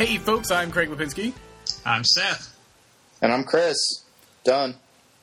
Hey folks, I'm Craig Lipinski. I'm Seth. And I'm Chris. Done.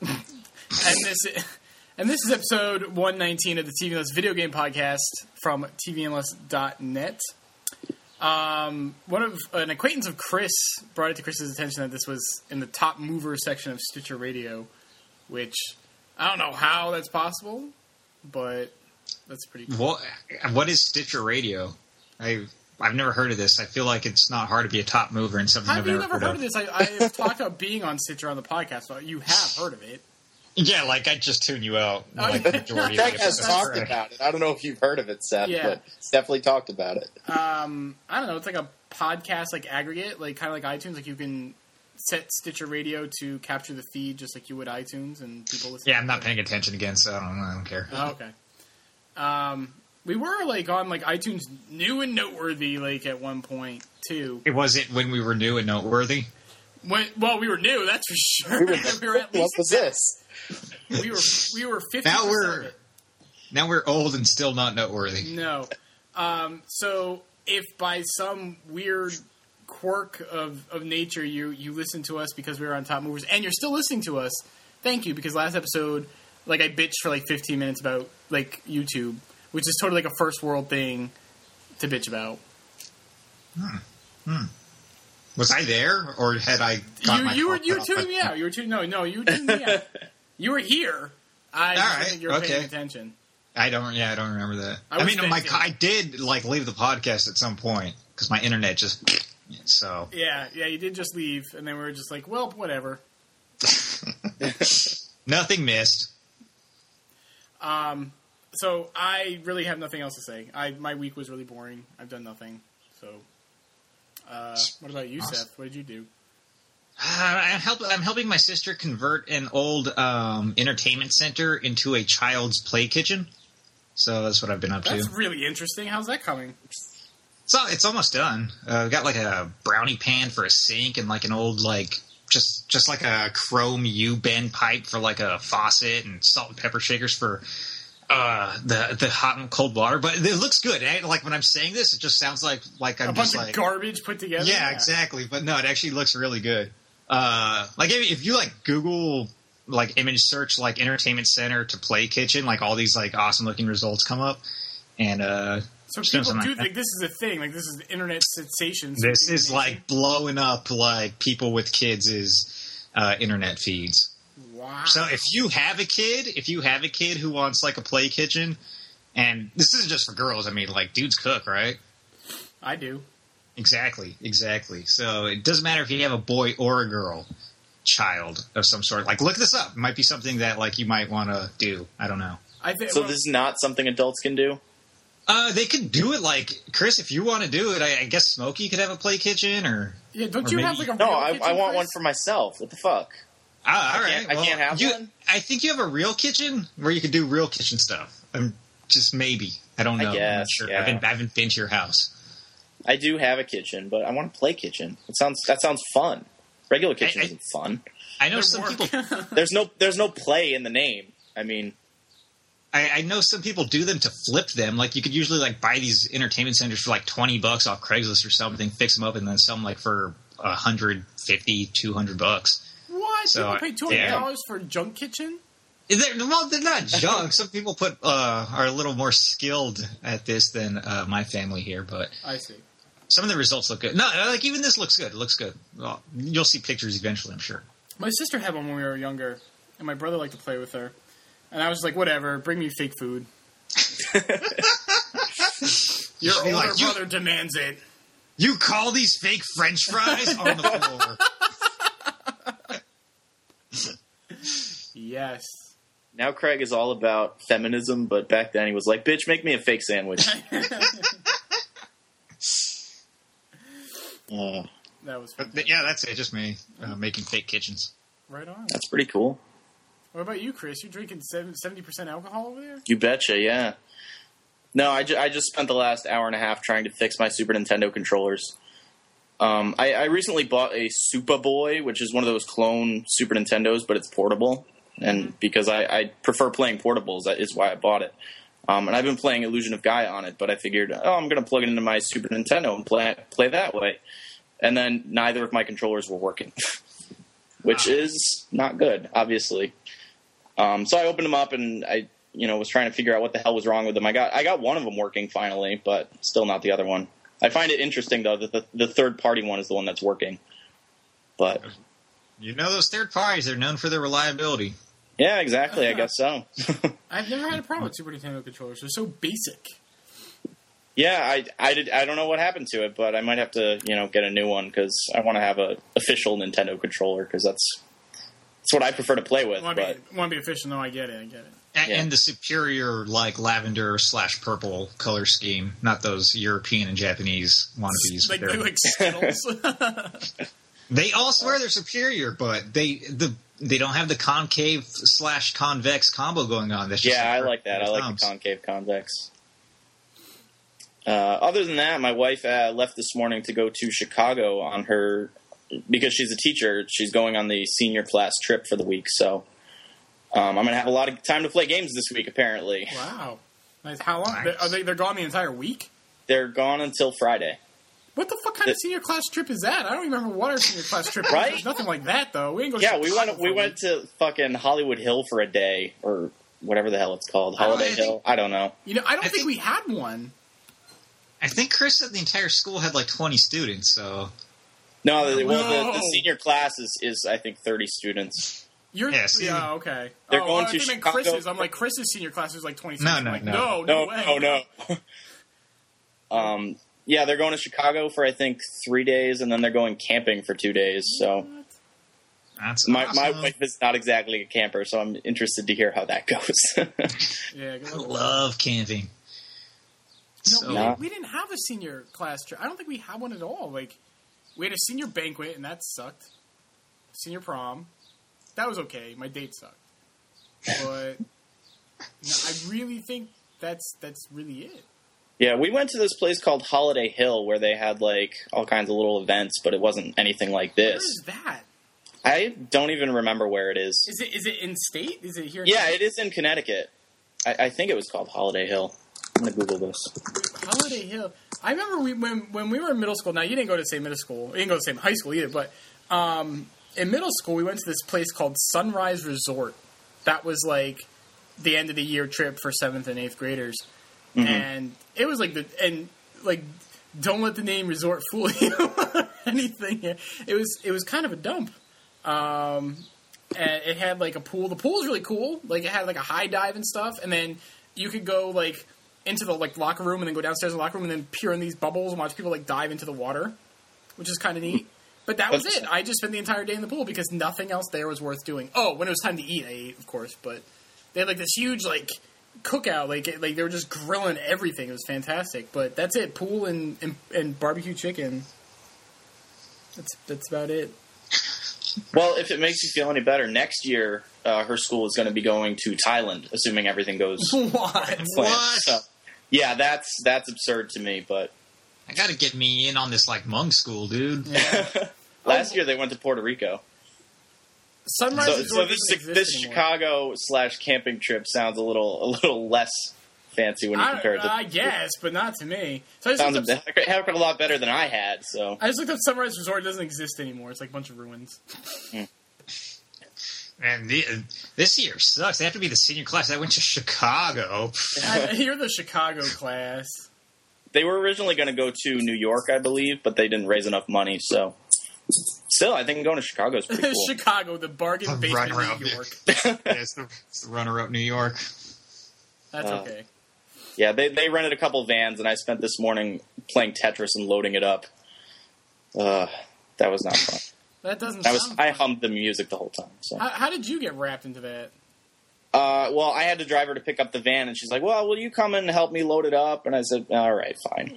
And this is episode 119 of the TV Unless video game podcast from tvunless.net. An acquaintance of Chris brought it to Chris's attention that this was in the top mover section of Stitcher Radio, which I don't know how that's possible, but that's pretty cool. What is Stitcher Radio? I've never heard of this. I feel like it's not hard to be a top mover in something I've never heard of. This? I've talked about being on Stitcher on the podcast, so you have heard of it. Yeah, like I just tune you out. Like the majority Craig has talked about it. I don't know if you've heard of it, Seth, but he's definitely talked about it. I don't know. It's like a podcast like aggregate, like kind of like iTunes. Like you can set Stitcher Radio to capture the feed just like you would iTunes, and people listen. Yeah, I'm not paying attention again, so I don't care. Oh, okay. We were like on like iTunes New and Noteworthy like at one point too. Was it when we were new and noteworthy? Well, we were new, that's for sure. We were at least. What was this? We were 50%. Now we're old and still not noteworthy. No. So if by some weird quirk of nature you listen to us because we were on Top Movers and you're still listening to us, thank you, because last episode like I bitched for like 15 minutes about like YouTube, which is totally like a first world thing to bitch about. Was I there, or had I? You were tuning me out. You were tuning me out. You were here. I don't think you were paying attention. I don't remember that. I did like leave the podcast at some point because my internet just so. Yeah, you did just leave, and then we were just like, well, whatever. Nothing missed. So I really have nothing else to say. My week was really boring. I've done nothing. So, what about you, Seth? What did you do? I'm helping my sister convert an old entertainment center into a child's play kitchen. So that's what I've been up to. That's really interesting. How's that coming? So it's almost done. We've got like a brownie pan for a sink and like an old like just like a chrome U-bend pipe for like a faucet and salt and pepper shakers for the hot and cold water. But it looks good. Like when I'm saying this, it just sounds like I'm a bunch of garbage put together. Yeah, exactly. But no, it actually looks really good. Like if you like Google like image search like entertainment center to play kitchen, like all these like awesome looking results come up. And so people do think this is a thing. Like this is the internet sensation. This is like blowing up like people with kids' internet feeds. Wow. So if you have a kid who wants like a play kitchen, and this isn't just for girls. I mean, like dudes cook, right? I do. Exactly. So it doesn't matter if you have a boy or a girl child of some sort. Like, look this up. It might be something that, like, you might want to do. I don't know. So this is not something adults can do? They could do it, like, Chris, if you want to do it, I guess Smokey could have a play kitchen, or... Yeah, don't you have, like, a real kitchen, I want Chris? one for myself. What the fuck? All right. I can't have one? I think you have a real kitchen where you could do real kitchen stuff. Just maybe. I don't know. I guess, I'm not sure. yeah. I haven't been to your house. I do have a kitchen, but I want to play kitchen. That sounds fun. Regular kitchen isn't fun. I know some people. There's no play in the name. I mean, I know some people do them to flip them. Like you could usually like buy these entertainment centers for like $20 off Craigslist or something, fix them up, and then sell them like for $150, $200. What? So, people pay $200 for a junk kitchen? They're not junk. Some people are a little more skilled at this than my family here, but I see. Some of the results look good. No, like even this looks good. It looks good. Well, you'll see pictures eventually, I'm sure. My sister had one when we were younger, and my brother liked to play with her. And I was like, whatever, bring me fake food. Your older brother demands it. You call these fake French fries on the floor. Yes. Now Craig is all about feminism, but back then he was like, bitch, make me a fake sandwich. That was yeah, that's it. Just me making fake kitchens. Right on. That's pretty cool. What about you, Chris? You drinking 70% alcohol over there? You betcha, yeah. No, I just spent the last hour and a half trying to fix my Super Nintendo controllers. I recently bought a Super Boy, which is one of those clone Super Nintendos, but it's portable. And because I prefer playing portables, that is why I bought it. And I've been playing Illusion of Gaia on it, but I figured, I'm going to plug it into my Super Nintendo and play that way. and then neither of my controllers were working, which is not good, obviously. So I opened them up, and I was trying to figure out what the hell was wrong with them. I got one of them working finally, but still not the other one. I find it interesting, though, that the third-party one is the one that's working. But those third parties are known for their reliability. Yeah, exactly. I guess so. I've never had a problem with Super Nintendo controllers. They're so basic. Yeah, I don't know what happened to it, but I might have to get a new one because I want to have a official Nintendo controller because that's what I prefer to play with. Want to be official? No, I get it. And the superior lavender/purple color scheme, not those European and Japanese wannabes. Like Skittles. They all swear they're superior, but they don't have the concave/convex combo going on. That's just I like that. I like the concave convex. Other than that, my wife left this morning to go to Chicago on her because she's a teacher. She's going on the senior class trip for the week, so I'm going to have a lot of time to play games this week. Apparently, wow, nice. How long? Nice. They're gone the entire week? They're gone until Friday. What the fuck kind of senior class trip is that? I don't remember what our senior class trip was. Right? There's nothing like that, though. We didn't go. Yeah, we went to fucking Hollywood Hill for a day, or whatever the hell it's called, Holiday Hill. I don't know. I don't think we had one. I think Chris said the entire school had like 20 students. So no, the senior class is I think 30 students. Yeah, okay. They're going to Chicago. Chris's. I'm like, Chris's senior class is like 26. No. Yeah, they're going to Chicago for, I think, 3 days, and then they're going camping for 2 days. So that's my awesome. wife is not exactly a camper, so I'm interested to hear how that goes. Yeah, I love camping. No, we didn't have a senior class trip. I don't think we had one at all. Like, we had a senior banquet, and that sucked. Senior prom. That was okay. My date sucked. But I really think that's really it. Yeah, we went to this place called Holiday Hill where they had, like, all kinds of little events, but it wasn't anything like this. Where is that? I don't even remember where it is. Is it in state? Is it here? Yeah, it is in Connecticut. I think it was called Holiday Hill. I'm going to Google this. Holiday Hill. I remember when we were in middle school. Now, you didn't go to the same middle school. You didn't go to the same high school either. But in middle school, we went to this place called Sunrise Resort. That was, like, the end of the year trip for 7th and 8th graders. Mm-hmm. And it was don't let the name resort fool you or anything. It was kind of a dump. And it had like a pool. The pool was really cool. Like it had like a high dive and stuff. And then you could go like into the like locker room and then go downstairs in the locker room and then peer in these bubbles and watch people like dive into the water, which is kind of neat. But that was it. I just spent the entire day in the pool because nothing else there was worth doing. Oh, when it was time to eat, I ate, of course. But they had like this huge like cookout, like they were just grilling everything. It was fantastic. But that's it. Pool and barbecue chicken. That's about it. Well, if it makes you feel any better, next year her school is going to be going to Thailand, assuming everything goes. What? So, yeah, that's absurd to me. But I got to get me in on this like Hmong school, dude. Yeah. Last year they went to Puerto Rico. Sunrise. So this Chicago / camping trip sounds a little less fancy when you compare it to. I guess, but not to me. So sounds a heck of a lot better than I had. So I just looked up Sunrise Resort. It doesn't exist anymore. It's like a bunch of ruins. And this year sucks. They have to be the senior class that went to Chicago. You're the Chicago class. They were originally going to go to New York, I believe, but they didn't raise enough money. So still, I think going to Chicago is pretty cool. Chicago, the bargain basement of New York. It's the runner-up New York. That's okay. Yeah, they rented a couple vans, and I spent this morning playing Tetris and loading it up. That was not fun. That doesn't sound fun. I hummed the music the whole time. So. How did you get wrapped into that? Well, I had to drive her to pick up the van, and she's like, well, will you come and help me load it up? And I said, all right, fine.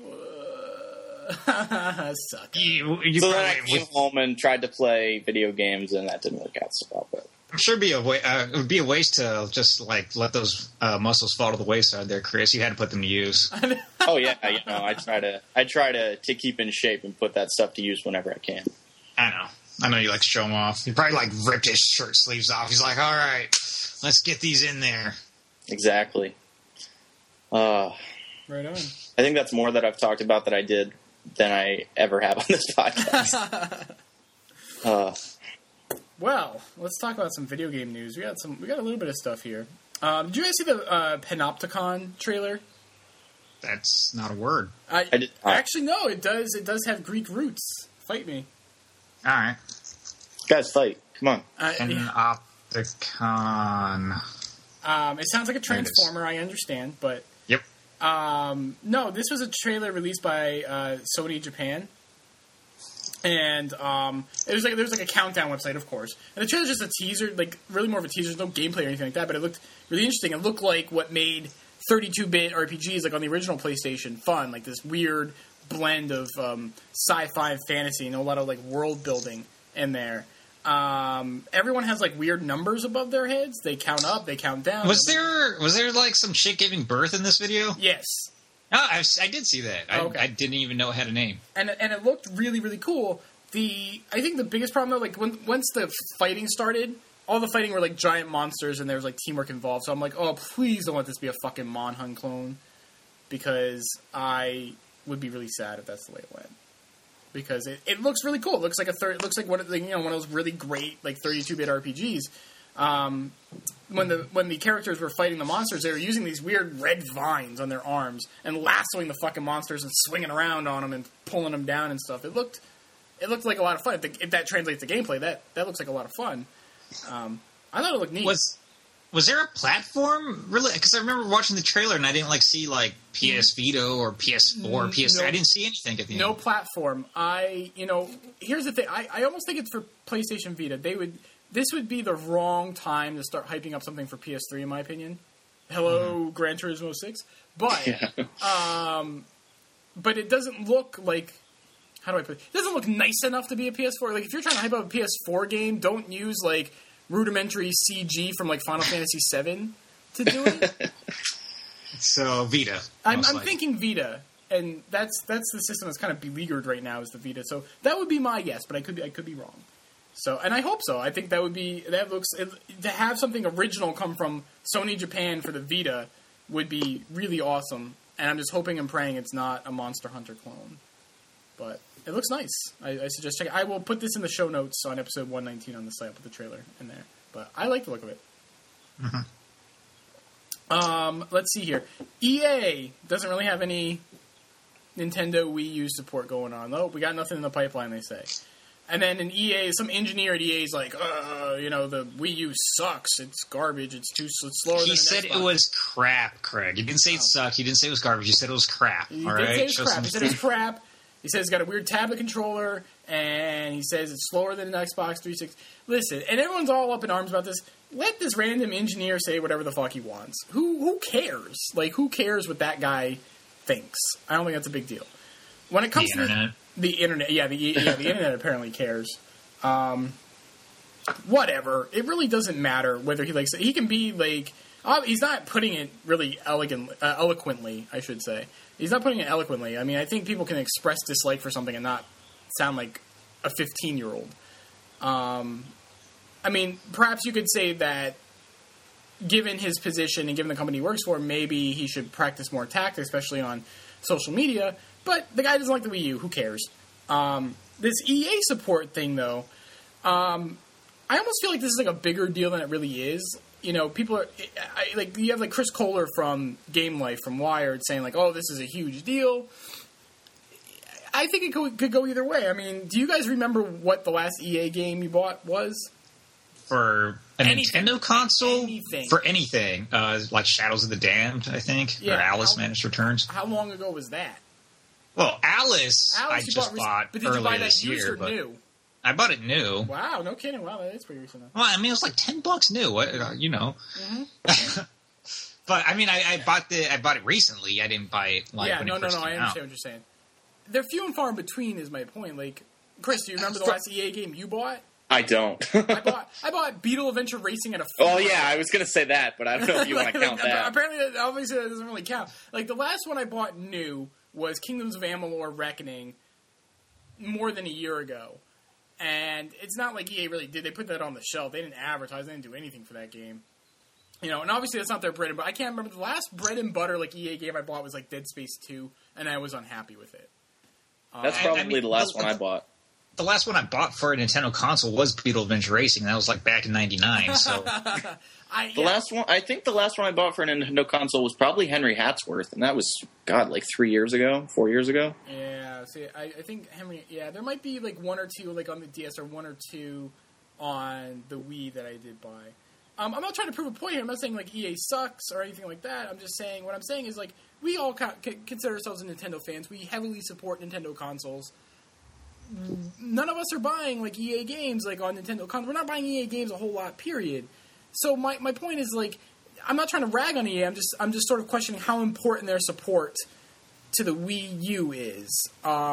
Suck. So then I came home and tried to play video games, and that didn't work out so well. But I'm sure it would be a waste to just like let those muscles fall to the wayside there, Chris. You had to put them to use. Oh yeah, I try to keep in shape and put that stuff to use whenever I can. I know you like to show them off. He probably like ripped his shirt sleeves off. He's like, all right, let's get these in there. Exactly. Right on. I think that's more that I've talked about that I did than I ever have on this podcast. Well, let's talk about some video game news. We got a little bit of stuff here. Did you guys see the Panopticon trailer? That's not a word. I did not. Actually, no, it does. It does have Greek roots. Fight me. All right. Guys, fight. Come on. Panopticon. It sounds like a Transformer, I understand, but... Yep. No, this was a trailer released by Sony Japan. And there was like a countdown website, of course. And the trailer's just a teaser, like really more of a teaser. There's no gameplay or anything like that, but it looked really interesting. It looked like what made 32-bit RPGs, like on the original PlayStation, fun. Like this weird blend of sci-fi and fantasy, and a lot of like world building in there. Everyone has like weird numbers above their heads. They count up, they count down. Was there like some chick giving birth in this video? Yes. Oh, I did see that. Okay. I didn't even know it had a name. And it looked really, really cool. I think the biggest problem, though, like, once the fighting started, all the fighting were, like, giant monsters, and there was, like, teamwork involved. So I'm like, oh, please don't let this be a fucking Monhun clone. Because I would be really sad if that's the way it went. Because it looks really cool. It looks like one of those really great, like, 32-bit RPGs. When the characters were fighting the monsters, they were using these weird red vines on their arms and lassoing the fucking monsters and swinging around on them and pulling them down and stuff. It looked like a lot of fun. If that translates to gameplay, that looks like a lot of fun. I thought it looked neat. Was there a platform really? Because I remember watching the trailer and I didn't see PS Vita or PS4 or PS3. No, I didn't see anything at the end. No platform. Here's the thing. I almost think it's for PlayStation Vita. This would be the wrong time to start hyping up something for PS3, in my opinion. Hello, Gran Turismo 6. But, but it doesn't look like... How do I put it? It doesn't look nice enough to be a PS4. Like, if you're trying to hype up a PS4 game, don't use, like, rudimentary CG from, like, Final Fantasy VII to do it. So, Vita. I'm thinking Vita. And that's the system that's kind of beleaguered right now is the Vita. So that would be my guess, but I could be wrong. So, and I hope so. I think to have something original come from Sony Japan for the Vita would be really awesome. And I'm just hoping and praying it's not a Monster Hunter clone. But it looks nice. I suggest check it. I will put this in the show notes on episode 119 on the site. I'll put the trailer in there. But I like the look of it. Mm-hmm. Let's see here. EA doesn't really have any Nintendo Wii U support going on. Though we got nothing in the pipeline, they say. And then in EA, some engineer at EA is like, the Wii U sucks. It's garbage. It's slower than an Xbox. He said it was crap, Craig. He didn't say it sucked. He didn't say it was garbage. He said it was crap. He did say it was crap. He said it was crap. He says it's got a weird tablet controller, and he says it's slower than an Xbox 360. Listen, and everyone's all up in arms about this. Let this random engineer say whatever the fuck he wants. Who cares? Like, who cares what that guy thinks? I don't think that's a big deal. When it comes to the internet, the internet apparently cares. Whatever. It really doesn't matter whether he likes it. He can be like, he's not putting it really eloquently, I should say. He's not putting it eloquently. I mean, I think people can express dislike for something and not sound like a 15-year-old. I mean, perhaps you could say that given his position and given the company he works for, maybe he should practice more tact, especially on social media. But the guy doesn't like the Wii U. Who cares? This EA support thing, though, I almost feel like this is like a bigger deal than it really is. You know, people are you have like Chris Kohler from Game Life from Wired saying like, "Oh, this is a huge deal." I think it could go either way. I mean, do you guys remember what the last EA game you bought was? For a Nintendo console? Anything. For anything. Like Shadows of the Damned, I think. Yeah, or Alice Madness Returns. How long ago was that? Well, Alice I just bought but did you earlier buy that this used year. or new? I bought it new. Wow, no kidding. Wow, that's pretty recent. Well, I mean, it was like $10 new. You know. Mm-hmm. But I mean, I bought it recently. I didn't buy it when it first came out. I understand what you're saying. They're few and far in between, is my point. Like, Chris, do you remember the last EA game you bought? I don't. I bought Beetle Adventure Racing at a. Oh yeah, I was going to say that, but I don't know if you want to count that. Apparently, obviously, that doesn't really count. Like the last one I bought new was Kingdoms of Amalur: Reckoning, more than a year ago. And it's not like EA really did. They put that on the shelf. They didn't advertise. They didn't do anything for that game. You know, and obviously that's not their bread and butter. I can't remember. The last bread and butter like EA game I bought was like Dead Space 2, and I was unhappy with it. That's probably the last one I bought. The last one I bought for a Nintendo console was Beetle Adventure Racing. And that was like back in '99. So I think the last one I bought for a Nintendo console was probably Henry Hatsworth, and that was like 4 years ago. Yeah, see, I think Henry. Yeah, there might be like one or two like on the DS or one or two on the Wii that I did buy. I'm not trying to prove a point here. I'm not saying like EA sucks or anything like that. I'm just saying what I'm saying is like we all consider ourselves Nintendo fans. We heavily support Nintendo consoles. None of us are buying like EA games like on Nintendo consoles. We're not buying EA games a whole lot. Period. So my point is like I'm not trying to rag on EA. I'm just sort of questioning how important their support to the Wii U is.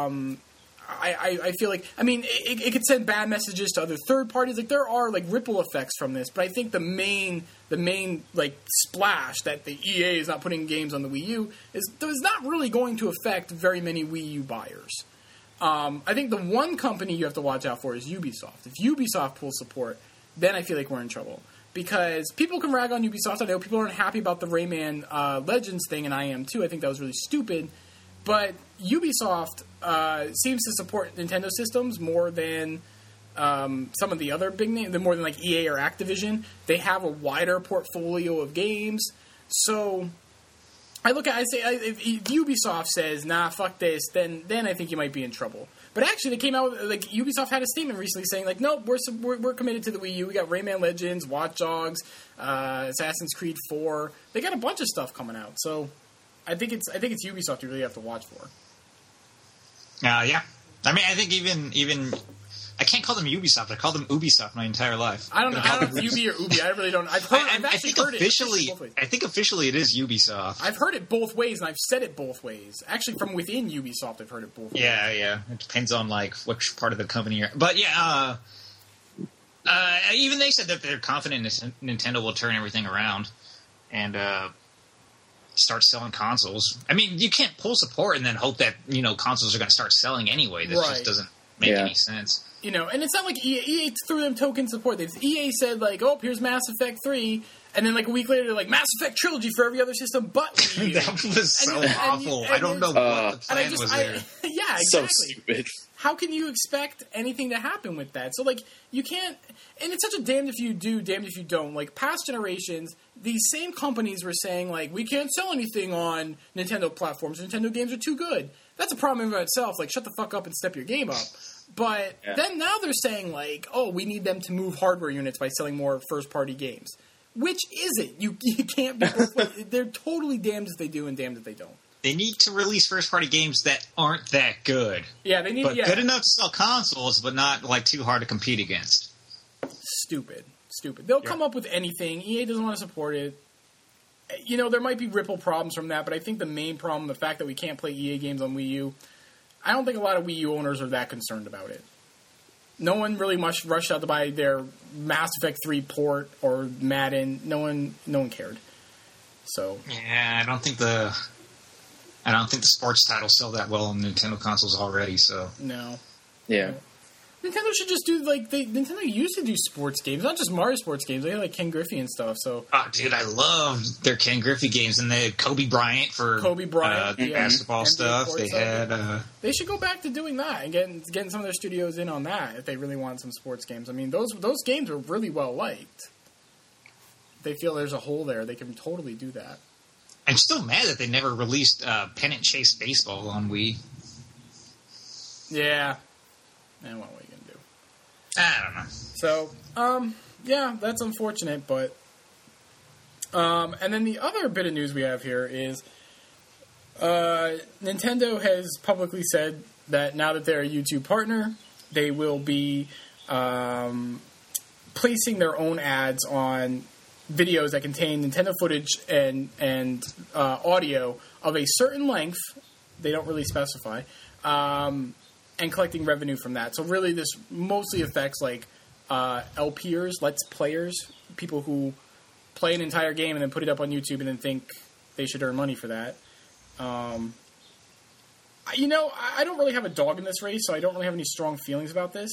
I feel like, I mean, it could send bad messages to other third parties. Like there are like ripple effects from this, but I think the main like splash that the EA is not putting games on the Wii U is not really going to affect very many Wii U buyers. I think the one company you have to watch out for is Ubisoft. If Ubisoft pulls support, then I feel like we're in trouble. Because people can rag on Ubisoft. I know people aren't happy about the Rayman Legends thing, and I am too. I think that was really stupid. But Ubisoft seems to support Nintendo systems more than some of the other big names, more than like EA or Activision. They have a wider portfolio of games. So if Ubisoft says, nah, fuck this, then I think you might be in trouble. But actually, they came out with, like, Ubisoft had a statement recently saying, like, no, we're committed to the Wii U. We got Rayman Legends, Watch Dogs, Assassin's Creed 4. They got a bunch of stuff coming out. So I think it's Ubisoft you really have to watch for. Yeah. I mean, I think even I can't call them Ubisoft. I call them Ubisoft my entire life. I don't know if it's Ubi or Ubi. I really don't. I've actually heard it. I think officially it is Ubisoft. I've heard it both ways, and I've said it both ways. Actually, from within Ubisoft, I've heard it both ways. Yeah. It depends on like which part of the company you're. But yeah, even they said that they're confident Nintendo will turn everything around and start selling consoles. I mean, you can't pull support and then hope that consoles are going to start selling anyway. That just doesn't make any sense. And it's not like EA threw them token support. EA said, like, oh, here's Mass Effect 3, and then, like, a week later, they're like, Mass Effect Trilogy for every other system but Wii U. That was so awful. I don't know what the plan was there. Yeah, exactly. So stupid. How can you expect anything to happen with that? So, like, you can't... And it's such a damned if you do, damned if you don't. Like, past generations, these same companies were saying, like, we can't sell anything on Nintendo platforms. Nintendo games are too good. That's a problem in itself. Like, shut the fuck up and step your game up. But then now they're saying, like, oh, we need them to move hardware units by selling more first-party games. Which is it? You can't be both ways. They're totally damned if they do and damned if they don't. They need to release first-party games that aren't that good. Yeah, they need... But good enough to sell consoles, but not, like, too hard to compete against. Stupid. They'll come up with anything. EA doesn't want to support it. There might be ripple problems from that, but I think the main problem, the fact that we can't play EA games on Wii U... I don't think a lot of Wii U owners are that concerned about it. No one really much rushed out to buy their Mass Effect 3 port or Madden. No one cared. So yeah, I don't think the sports titles sell that well on Nintendo consoles already. So no, yeah. Nintendo should just do Nintendo used to do sports games, not just Mario sports games. They had like Ken Griffey and stuff. So, dude, I loved their Ken Griffey games, and they had Kobe Bryant for basketball stuff. They had. They should go back to doing that and getting some of their studios in on that if they really want some sports games. I mean, those games are really well liked. If they feel there's a hole there, they can totally do that. I'm still mad that they never released Pennant Chase Baseball on Wii. Yeah. And what are you going to do? I don't know. So, yeah, that's unfortunate, but... and then the other bit of news we have here is Nintendo has publicly said that now that they're a YouTube partner, they will be placing their own ads on videos that contain Nintendo footage and audio of a certain length. They don't really specify. And collecting revenue from that. So really this mostly affects like LPers, Let's Players, people who play an entire game and then put it up on YouTube and then think they should earn money for that. I don't really have a dog in this race, so I don't really have any strong feelings about this.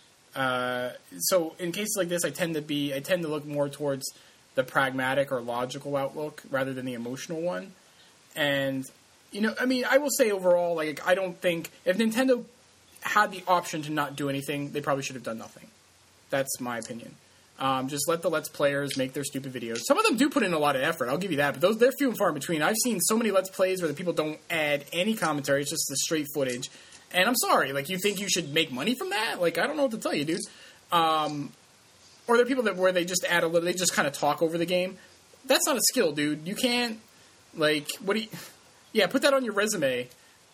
So in cases like this, I tend to look more towards the pragmatic or logical outlook rather than the emotional one. And You know, I mean, I will say overall, like, I don't think if Nintendo had the option to not do anything, they probably should have done nothing. That's my opinion. Just let the Let's Players make their stupid videos. Some of them do put in a lot of effort, I'll give you that, but they're few and far in between. I've seen so many Let's Plays where the people don't add any commentary, it's just the straight footage. And I'm sorry, like, you think you should make money from that? Like, I don't know what to tell you, dude. Or there are people where they just add a little, they just kind of talk over the game. That's not a skill, dude. You can't, like, yeah, put that on your resume.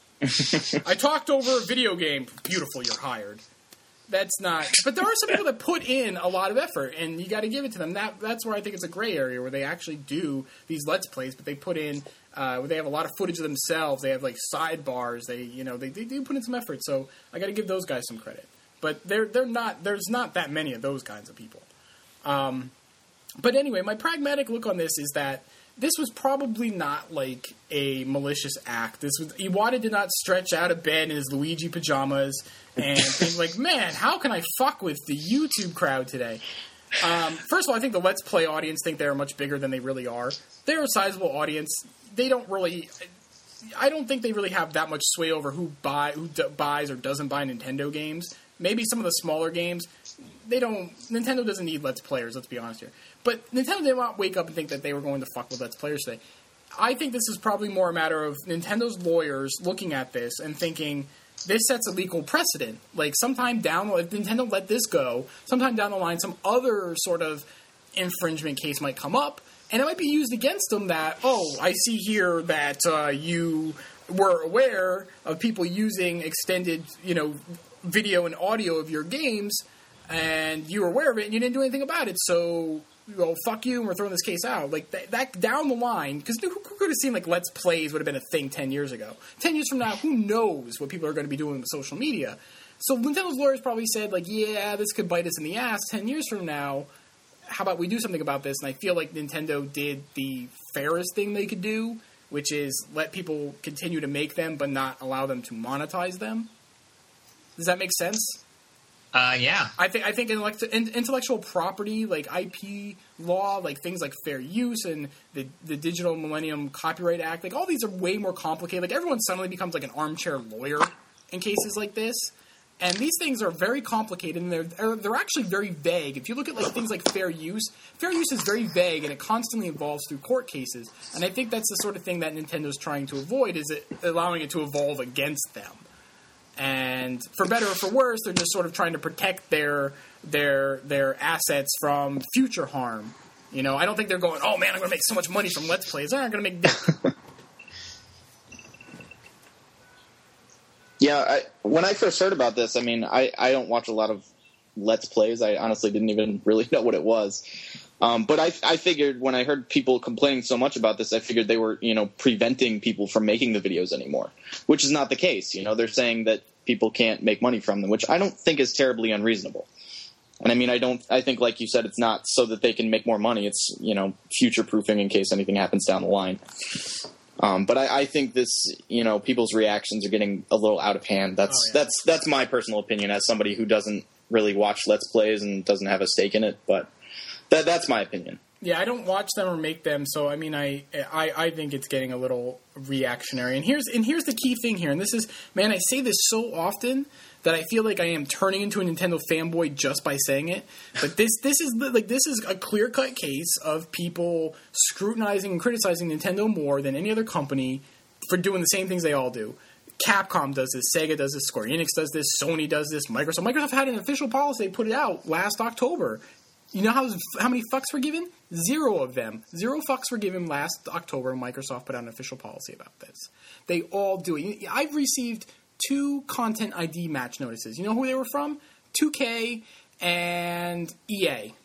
I talked over a video game. Beautiful, you're hired. That's not... But there are some people that put in a lot of effort, and you got to give it to them. That's where I think it's a gray area, where they actually do these Let's Plays, but they put in... where they have a lot of footage of themselves. They have, like, sidebars. They do put in some effort, so I got to give those guys some credit. But they're not... There's not that many of those kinds of people. But anyway, my pragmatic look on this is that this was probably not, like, a malicious act. Iwata did not stretch out of bed in his Luigi pajamas and think, like, man, how can I fuck with the YouTube crowd today? First of all, I think the Let's Play audience think they're much bigger than they really are. They're a sizable audience. They don't really... I don't think they really have that much sway over who buys or doesn't buy Nintendo games. Maybe some of the smaller games... Nintendo doesn't need Let's Players, let's be honest here. But Nintendo did not wake up and think that they were going to fuck with Let's Players today. I think this is probably more a matter of Nintendo's lawyers looking at this and thinking, this sets a legal precedent. Like, if Nintendo let this go, sometime down the line, some other sort of infringement case might come up, and it might be used against them that, oh, I see here that you were aware of people using extended, video and audio of your games, and you were aware of it, and you didn't do anything about it, so, fuck you, and we're throwing this case out. Like, that down the line, because who could have seen, like, Let's Plays would have been a thing 10 years ago? 10 years from now, who knows what people are going to be doing with social media? So Nintendo's lawyers probably said, like, yeah, this could bite us in the ass 10 years from now. How about we do something about this? And I feel like Nintendo did the fairest thing they could do, which is let people continue to make them, but not allow them to monetize them. Does that make sense? Yeah. I think intellectual property, like IP law, like things like fair use and the Digital Millennium Copyright Act, like all these are way more complicated. Like everyone suddenly becomes like an armchair lawyer in cases like this. And these things are very complicated, and they're actually very vague. If you look at like things like fair use is very vague, and it constantly evolves through court cases. And I think that's the sort of thing that Nintendo's trying to avoid, is allowing it to evolve against them. And for better or for worse, they're just sort of trying to protect their assets from future harm. I don't think they're going, oh man, I'm going to make so much money from Let's Plays. They're not going to make... Yeah, when I first heard about this, I mean, I don't watch a lot of Let's Plays. I honestly didn't even really know what it was. But I figured when I heard people complaining so much about this, I figured they were, preventing people from making the videos anymore, which is not the case. They're saying that people can't make money from them, which I don't think is terribly unreasonable. And I mean, I think, like you said, it's not so that they can make more money. It's, future-proofing in case anything happens down the line. But I think this, people's reactions are getting a little out of hand. That's my personal opinion as somebody who doesn't really watch Let's Plays and doesn't have a stake in it. But that's my opinion. Yeah, I don't watch them or make them, so I mean, I think it's getting a little reactionary. And here's the key thing here, and this is, man, I say this so often that I feel like I am turning into a Nintendo fanboy just by saying it. But this is a clear-cut case of people scrutinizing and criticizing Nintendo more than any other company for doing the same things they all do. Capcom does this, Sega does this, Square Enix does this, Sony does this, Microsoft had an official policy. They put it out last October. You know how many fucks were given? 0 of them. 0 fucks were given last October. Microsoft put out an official policy about this. They all do it. I've received 2 Content ID match notices. You know who they were from? 2K and EA.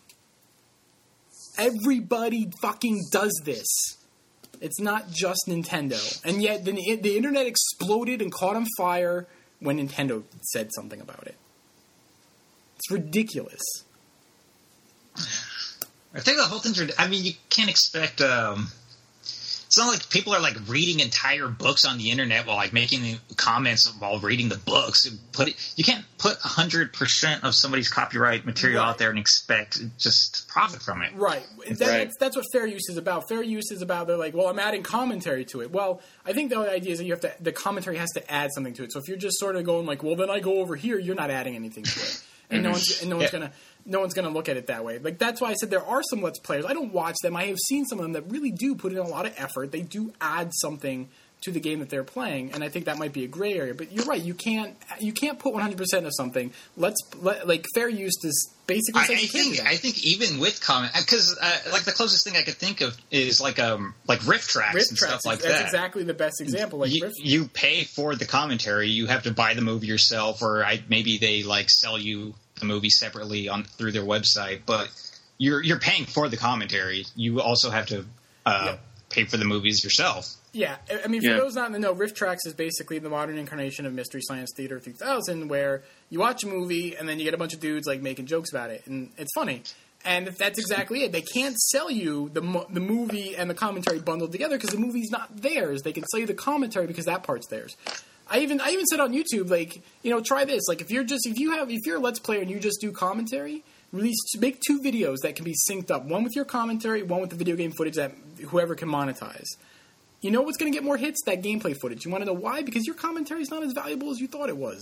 Everybody fucking does this. It's not just Nintendo. And yet the internet exploded and caught on fire when Nintendo said something about it. It's ridiculous. I think the whole thing's... I mean, you can't expect It's not like people are like reading entire books on the internet while like making comments while reading the books. You can't put 100% of somebody's copyright material out there and expect just profit from it. Right. That's what fair use is about. Fair use is about, they're like, well, I'm adding commentary to it. Well, I think the idea is that the commentary has to add something to it. So if you're just sort of going like, well, then I go over here, you're not adding anything to it. And no one's gonna look at it that way. Like, that's why I said there are some Let's Players. I don't watch them. I have seen some of them that really do put in a lot of effort. They do add something to the game that they're playing, and I think that might be a gray area. But you're right. You can't put 100% of something. Like fair use is basically. I think even with comment, because like the closest thing I could think of is like riff tracks and stuff like that. That's exactly the best example. Like you pay for the commentary. You have to buy the movie yourself, or maybe they like sell you the movie separately through their website. But you're paying for the commentary. You also have to pay for the movies yourself. Yeah, I mean, for those not in the know, Riff Tracks is basically the modern incarnation of Mystery Science Theater 3000, where you watch a movie and then you get a bunch of dudes like making jokes about it, and it's funny. And that's exactly it. They can't sell you the movie and the commentary bundled together because the movie's not theirs. They can sell you the commentary because that part's theirs. I even said on YouTube, like, try this. Like, if you're a Let's Player and you just do commentary, make 2 videos that can be synced up. One with your commentary, one with the video game footage that whoever can monetize. You know what's going to get more hits? That gameplay footage. You want to know why? Because your commentary is not as valuable as you thought it was.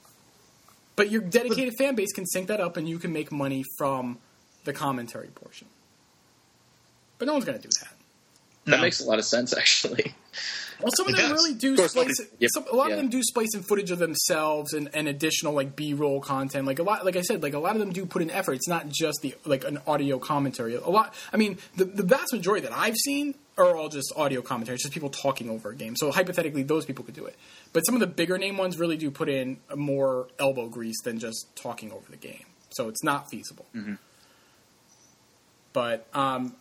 But your dedicated fan base can sync that up, and you can make money from the commentary portion. But no one's going to do that. That makes a lot of sense, actually. Well, some of them really do splice. A lot of them do splice in footage of themselves and additional like B-roll content. Like I said, a lot of them do put in effort. It's not just an audio commentary. A lot. I mean, the vast majority that I've seen are all just audio commentary. It's just people talking over a game. So hypothetically, those people could do it. But some of the bigger name ones really do put in more elbow grease than just talking over the game. So it's not feasible. Mm-hmm. But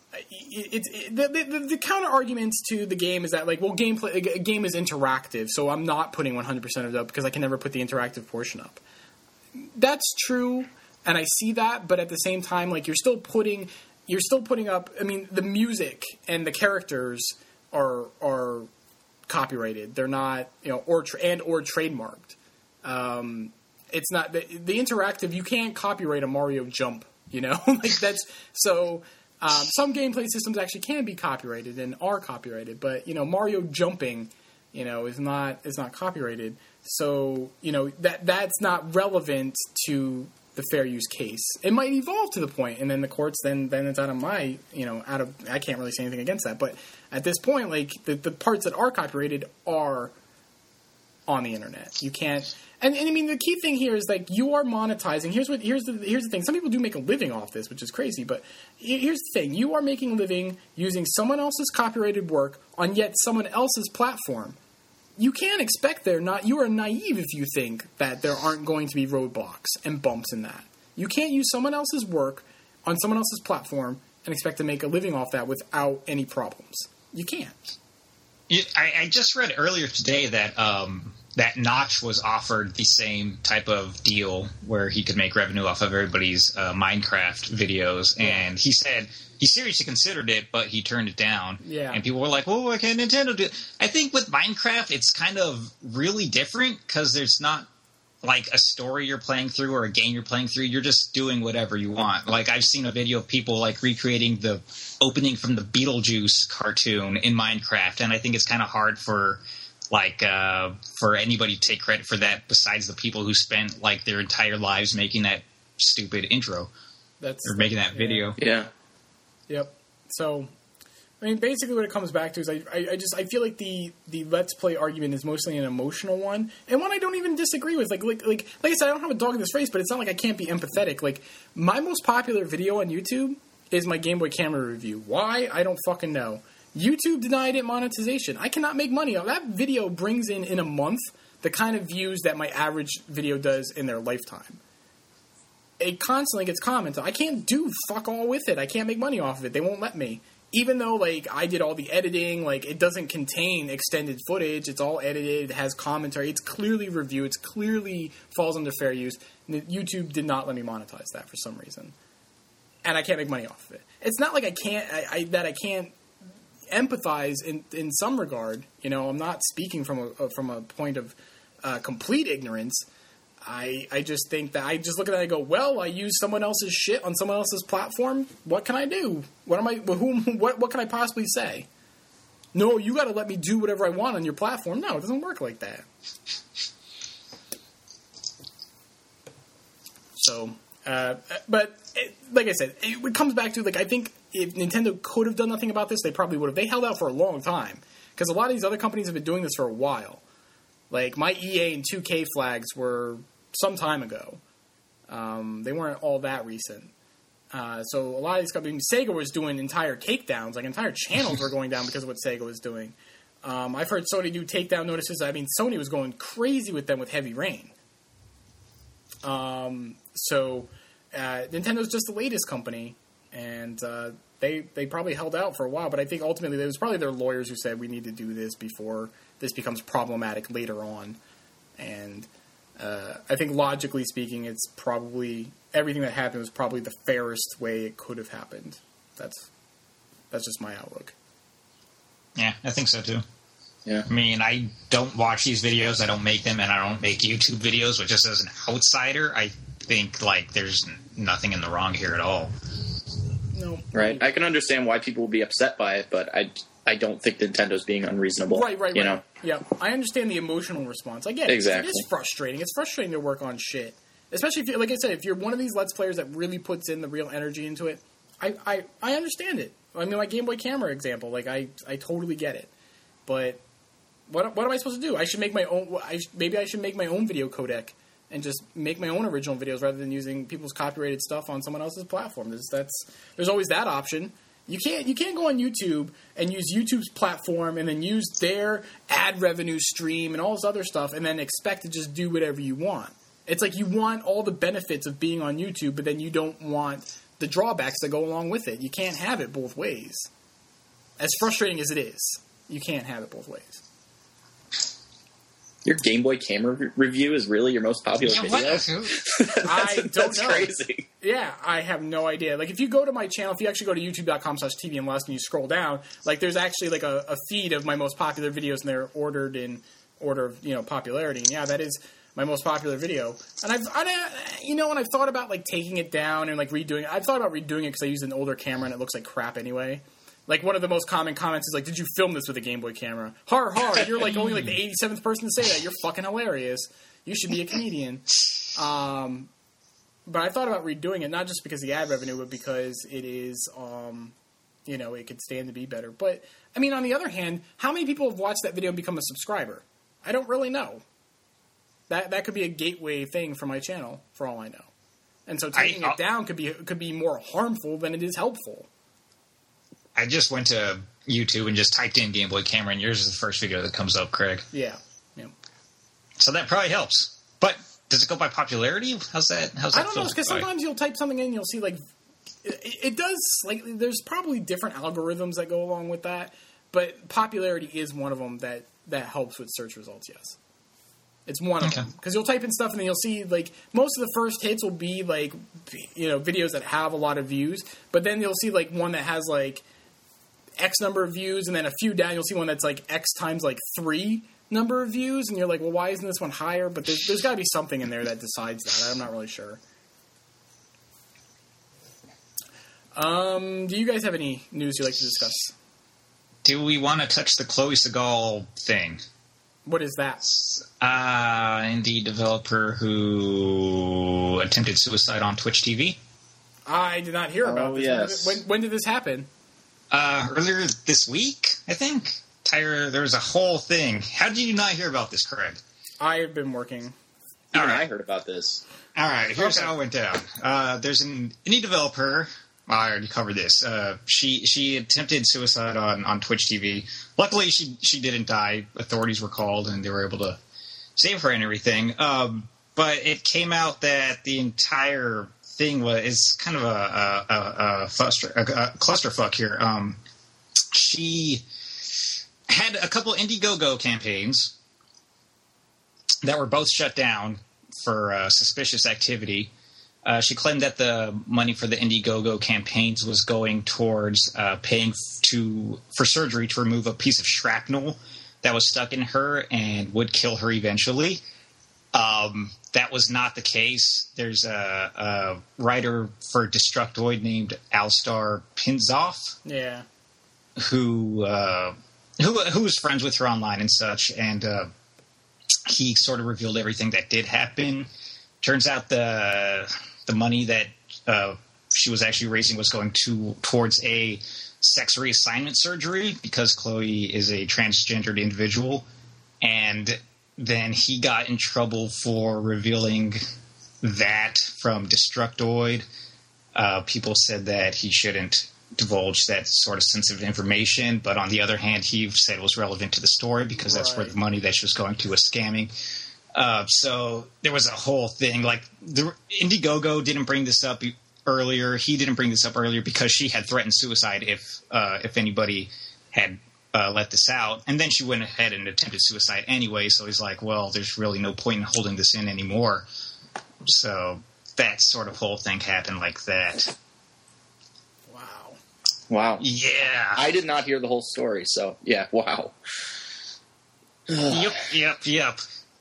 the counter arguments to the game is that, like, well, a game is interactive, so I'm not putting 100% of it up because I can never put the interactive portion up. That's true, and I see that, but at the same time, like, you're still putting up. I mean, the music and the characters are copyrighted. They're not, or trademarked. It's not the interactive. You can't copyright a Mario jump. Like that's so. Some gameplay systems actually can be copyrighted and are copyrighted, but Mario jumping, is not copyrighted. So that's not relevant to the fair use case. It might evolve to the point, and then the courts then it's out of my I can't really say anything against that. But at this point, like the parts that are copyrighted are on the internet. You can't. And I mean, the key thing here is, like, you are monetizing. Here's the thing. Some people do make a living off this, which is crazy. But here's the thing. You are making a living using someone else's copyrighted work on yet someone else's platform. You can't expect you are naive if you think that there aren't going to be roadblocks and bumps in that. You can't use someone else's work on someone else's platform and expect to make a living off that without any problems. You can't. I just read earlier today that that Notch was offered the same type of deal where he could make revenue off of everybody's Minecraft videos, and he said he seriously considered it, but he turned it down. Yeah. And people were like, well, why can't Nintendo do it? I think with Minecraft, it's kind of really different because there's not like a story you're playing through or a game you're playing through. You're just doing whatever you want. Like, I've seen a video of people like recreating the opening from the Beetlejuice cartoon in Minecraft, and I think it's kind of hard for anybody to take credit for that besides the people who spent like their entire lives making that stupid intro or making that video. Yeah. Yep. So, I mean, basically what it comes back to is I feel like the Let's Play argument is mostly an emotional one, and one I don't even disagree with. Like I said, I don't have a dog in this race, but it's not like I can't be empathetic. Like, my most popular video on YouTube is my Game Boy camera review. Why? I don't fucking know. YouTube denied it monetization. I cannot make money. That video brings in a month the kind of views that my average video does in their lifetime. It constantly gets commented. I can't do fuck all with it. I can't make money off of it. They won't let me. Even though, like, I did all the editing, like, it doesn't contain extended footage. It's all edited. It has commentary. It's clearly reviewed. It clearly falls under fair use. And YouTube did not let me monetize that for some reason. And I can't make money off of it. It's not like I can't empathize in some regard. You know, I'm not speaking from a point of complete ignorance. I just think that I just look at it and I go, well, I use someone else's shit on someone else's platform. What can I do? What can I possibly say? No, you got to let me do whatever I want on your platform. No, it doesn't work like that. So, but like I said, it comes back to, like, I think if Nintendo could have done nothing about this, they probably would have. They held out for a long time because a lot of these other companies have been doing this for a while. Like, my EA and 2K flags were some time ago. They weren't all that recent. So a lot of these companies, Sega was doing entire takedowns, like entire channels were going down because of what Sega was doing. I've heard Sony do takedown notices. I mean, Sony was going crazy with them with Heavy Rain. So Nintendo's just the latest company, and they probably held out for a while. But I think ultimately it was probably their lawyers who said we need to do this before this becomes problematic later on. And I think logically speaking, it's probably everything that happened was probably the fairest way it could have happened. That's just my outlook. Yeah, I think so too. Yeah. I mean, I don't watch these videos, I don't make them, and I don't make YouTube videos, but just as an outsider, I think, like, there's nothing in the wrong here at all. No. Right. I can understand why people would be upset by it, but I don't think Nintendo's being unreasonable. Right. You know? Yeah. I understand the emotional response. I get it. Exactly. It is frustrating. It's frustrating to work on shit. Especially if, like I said, if you're one of these Let's Players that really puts in the real energy into it, I understand it. I mean, my Game Boy camera example, like, I totally get it. But what am I supposed to do? I should make my own. Maybe I should make my own video codec and just make my own original videos rather than using people's copyrighted stuff on someone else's platform. There's always that option. You can't go on YouTube and use YouTube's platform and then use their ad revenue stream and all this other stuff and then expect to just do whatever you want. It's like you want all the benefits of being on YouTube, but then you don't want the drawbacks that go along with it. You can't have it both ways. As frustrating as it is, you can't have it both ways. Your Game Boy camera review is really your most popular video? I don't that's know. Crazy. Yeah, I have no idea. Like, if you go to my channel, if you actually go to youtube.com/tvnlust and you scroll down, like, there's actually, like, a feed of my most popular videos, and they're ordered in order of, popularity. And, yeah, that is my most popular video. And I've thought about, like, taking it down and, like, redoing it. I've thought about redoing it because I use an older camera and it looks like crap anyway. Like, one of the most common comments is, like, did you film this with a Game Boy camera? Har, you're, like, only, like, the 87th person to say that. You're fucking hilarious. You should be a comedian. But I thought about redoing it, not just because of the ad revenue, but because it is, it could stand to be better. But, I mean, on the other hand, how many people have watched that video and become a subscriber? I don't really know. That could be a gateway thing for my channel, for all I know. And so taking it down could be more harmful than it is helpful. I just went to YouTube and just typed in Game Boy camera, and yours is the first video that comes up, Craig. Yeah. So that probably helps. But does it go by popularity? How's that? I don't know, because sometimes you'll type something in and you'll see, like, it does, like, there's probably different algorithms that go along with that, but popularity is one of them that helps with search results, yes. It's one of them. Because you'll type in stuff and then you'll see, like, most of the first hits will be, like, videos that have a lot of views, but then you'll see, like, one that has, like, X number of views, and then a few down, you'll see one that's, like, X times, like, 3 number of views, and you're like, well, why isn't this one higher? But there's got to be something in there that decides that. I'm not really sure. Do you guys have any news you'd like to discuss? Do we want to touch the Chloe Segal thing? What is that? Indie developer who attempted suicide on Twitch TV. I did not hear about this. Yes. When did this happen? Earlier this week, I think. Tyler, there was a whole thing. How did you not hear about this, Craig? I've been working. Even I heard about this. All right, here's how it went down. There's an indie developer. I already covered this. She attempted suicide on Twitch TV. Luckily, she didn't die. Authorities were called, and they were able to save her and everything. But it came out that the entire thing is kind of a clusterfuck here. She had a couple Indiegogo campaigns that were both shut down for suspicious activity. She claimed that the money for the Indiegogo campaigns was going towards paying for surgery to remove a piece of shrapnel that was stuck in her and would kill her eventually. That was not the case. There's a writer for Destructoid named Alistar Pinzoff, who was friends with her online and such, and he sort of revealed everything that did happen. Turns out the money that she was actually raising was going towards a sex reassignment surgery because Chloe is a transgendered individual, and then he got in trouble for revealing that from Destructoid. People said that he shouldn't divulge that sort of sensitive information, but on the other hand, he said it was relevant to the story because that's where the money that she was going to was scamming. So there was a whole thing. Like, Indiegogo didn't bring this up earlier. He didn't bring this up earlier because she had threatened suicide if anybody had let this out. And then she went ahead and attempted suicide anyway. So he's like, well, there's really no point in holding this in anymore. So that sort of whole thing happened like that. Wow. Yeah. I did not hear the whole story. So yeah. Wow. Yep.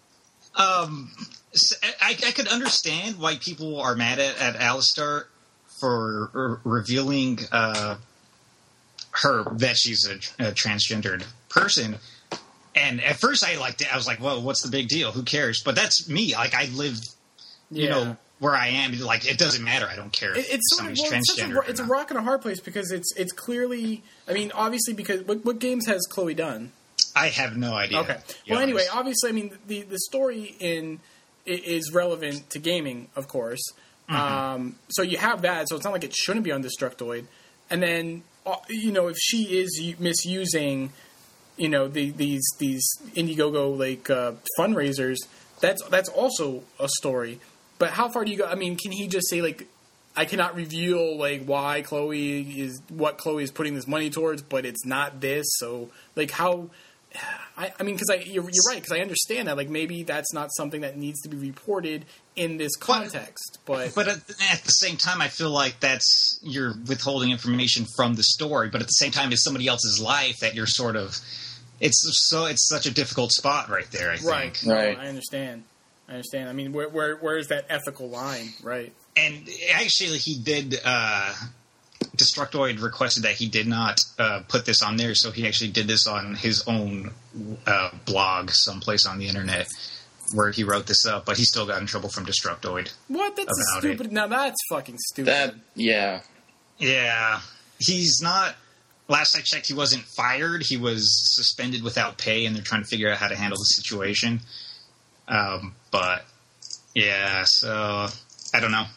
So I could understand why people are mad at Alistar for revealing her that she's a transgendered person. And at first I liked it. I was like, well, what's the big deal? Who cares? But that's me. Like, I live, where I am. Like, it doesn't matter. I don't care if somebody's transgender. It's a rock and a hard place because it's clearly, I mean, obviously, because what games has Chloe done? I have no idea. Okay. Well, anyway, obviously, I mean, the story is relevant to gaming, of course. Mm-hmm. So you have that. So it's not like it shouldn't be on Destructoid. And then, if she is misusing, these Indiegogo like fundraisers, that's also a story. But how far do you go? I mean, can he just say like, I cannot reveal like what Chloe is putting this money towards, but it's not this. So like how? I mean, because you're right, because I understand that like maybe that's not something that needs to be reported in this context. But at the same time, I feel like you're withholding information from the story. But at the same time, it's somebody else's life that you're sort of. It's such a difficult spot right there. I think. Right. I understand. I mean, where is that ethical line? Right. And actually, he did. Destructoid requested that he did not put this on there, so he actually did this on his own blog someplace on the internet where he wrote this up, but he still got in trouble from Destructoid. What? That's stupid. Now that's fucking stupid. Yeah. He's not. Last I checked, he wasn't fired. He was suspended without pay, and they're trying to figure out how to handle the situation. But yeah, so I don't know.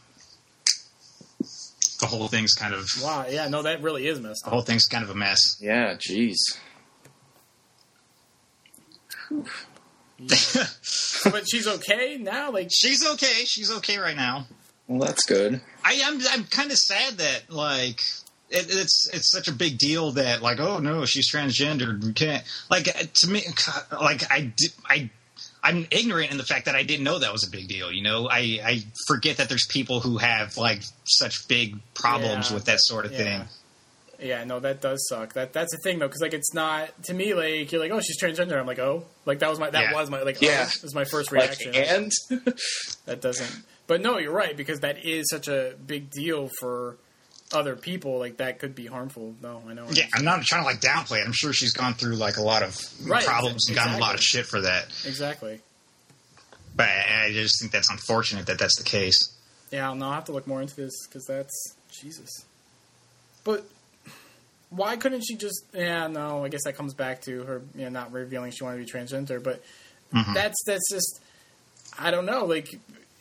The whole thing's kind of... Wow, yeah, no, that really is messed up. The whole thing's kind of a mess. Yeah, jeez. But she's okay now? Like She's okay. She's okay right now. Well, that's good. I'm kind of sad that, like... It's such a big deal that, like, oh, no, she's transgendered. We can't... Like, to me, like, I'm ignorant in the fact that I didn't know that was a big deal. I forget that there's people who have like such big problems with that sort of thing. Yeah, no, that does suck. That's the thing though, because like it's not to me like you're like, oh, she's transgender. I'm like, oh, like that was my this was my first reaction. Like, and that doesn't. But no, you're right because that is such a big deal for other people. Like that could be harmful. No, I know. Yeah, I'm not trying to like downplay it. I'm sure she's gone through like a lot of problems and gotten a lot of shit for that. Exactly. But I just think that's unfortunate that that's the case. Yeah, I'll have to look more into this because that's Jesus. But why couldn't she just? Yeah, no. I guess that comes back to her, not revealing she wanted to be transgender. But that's just, I don't know. Like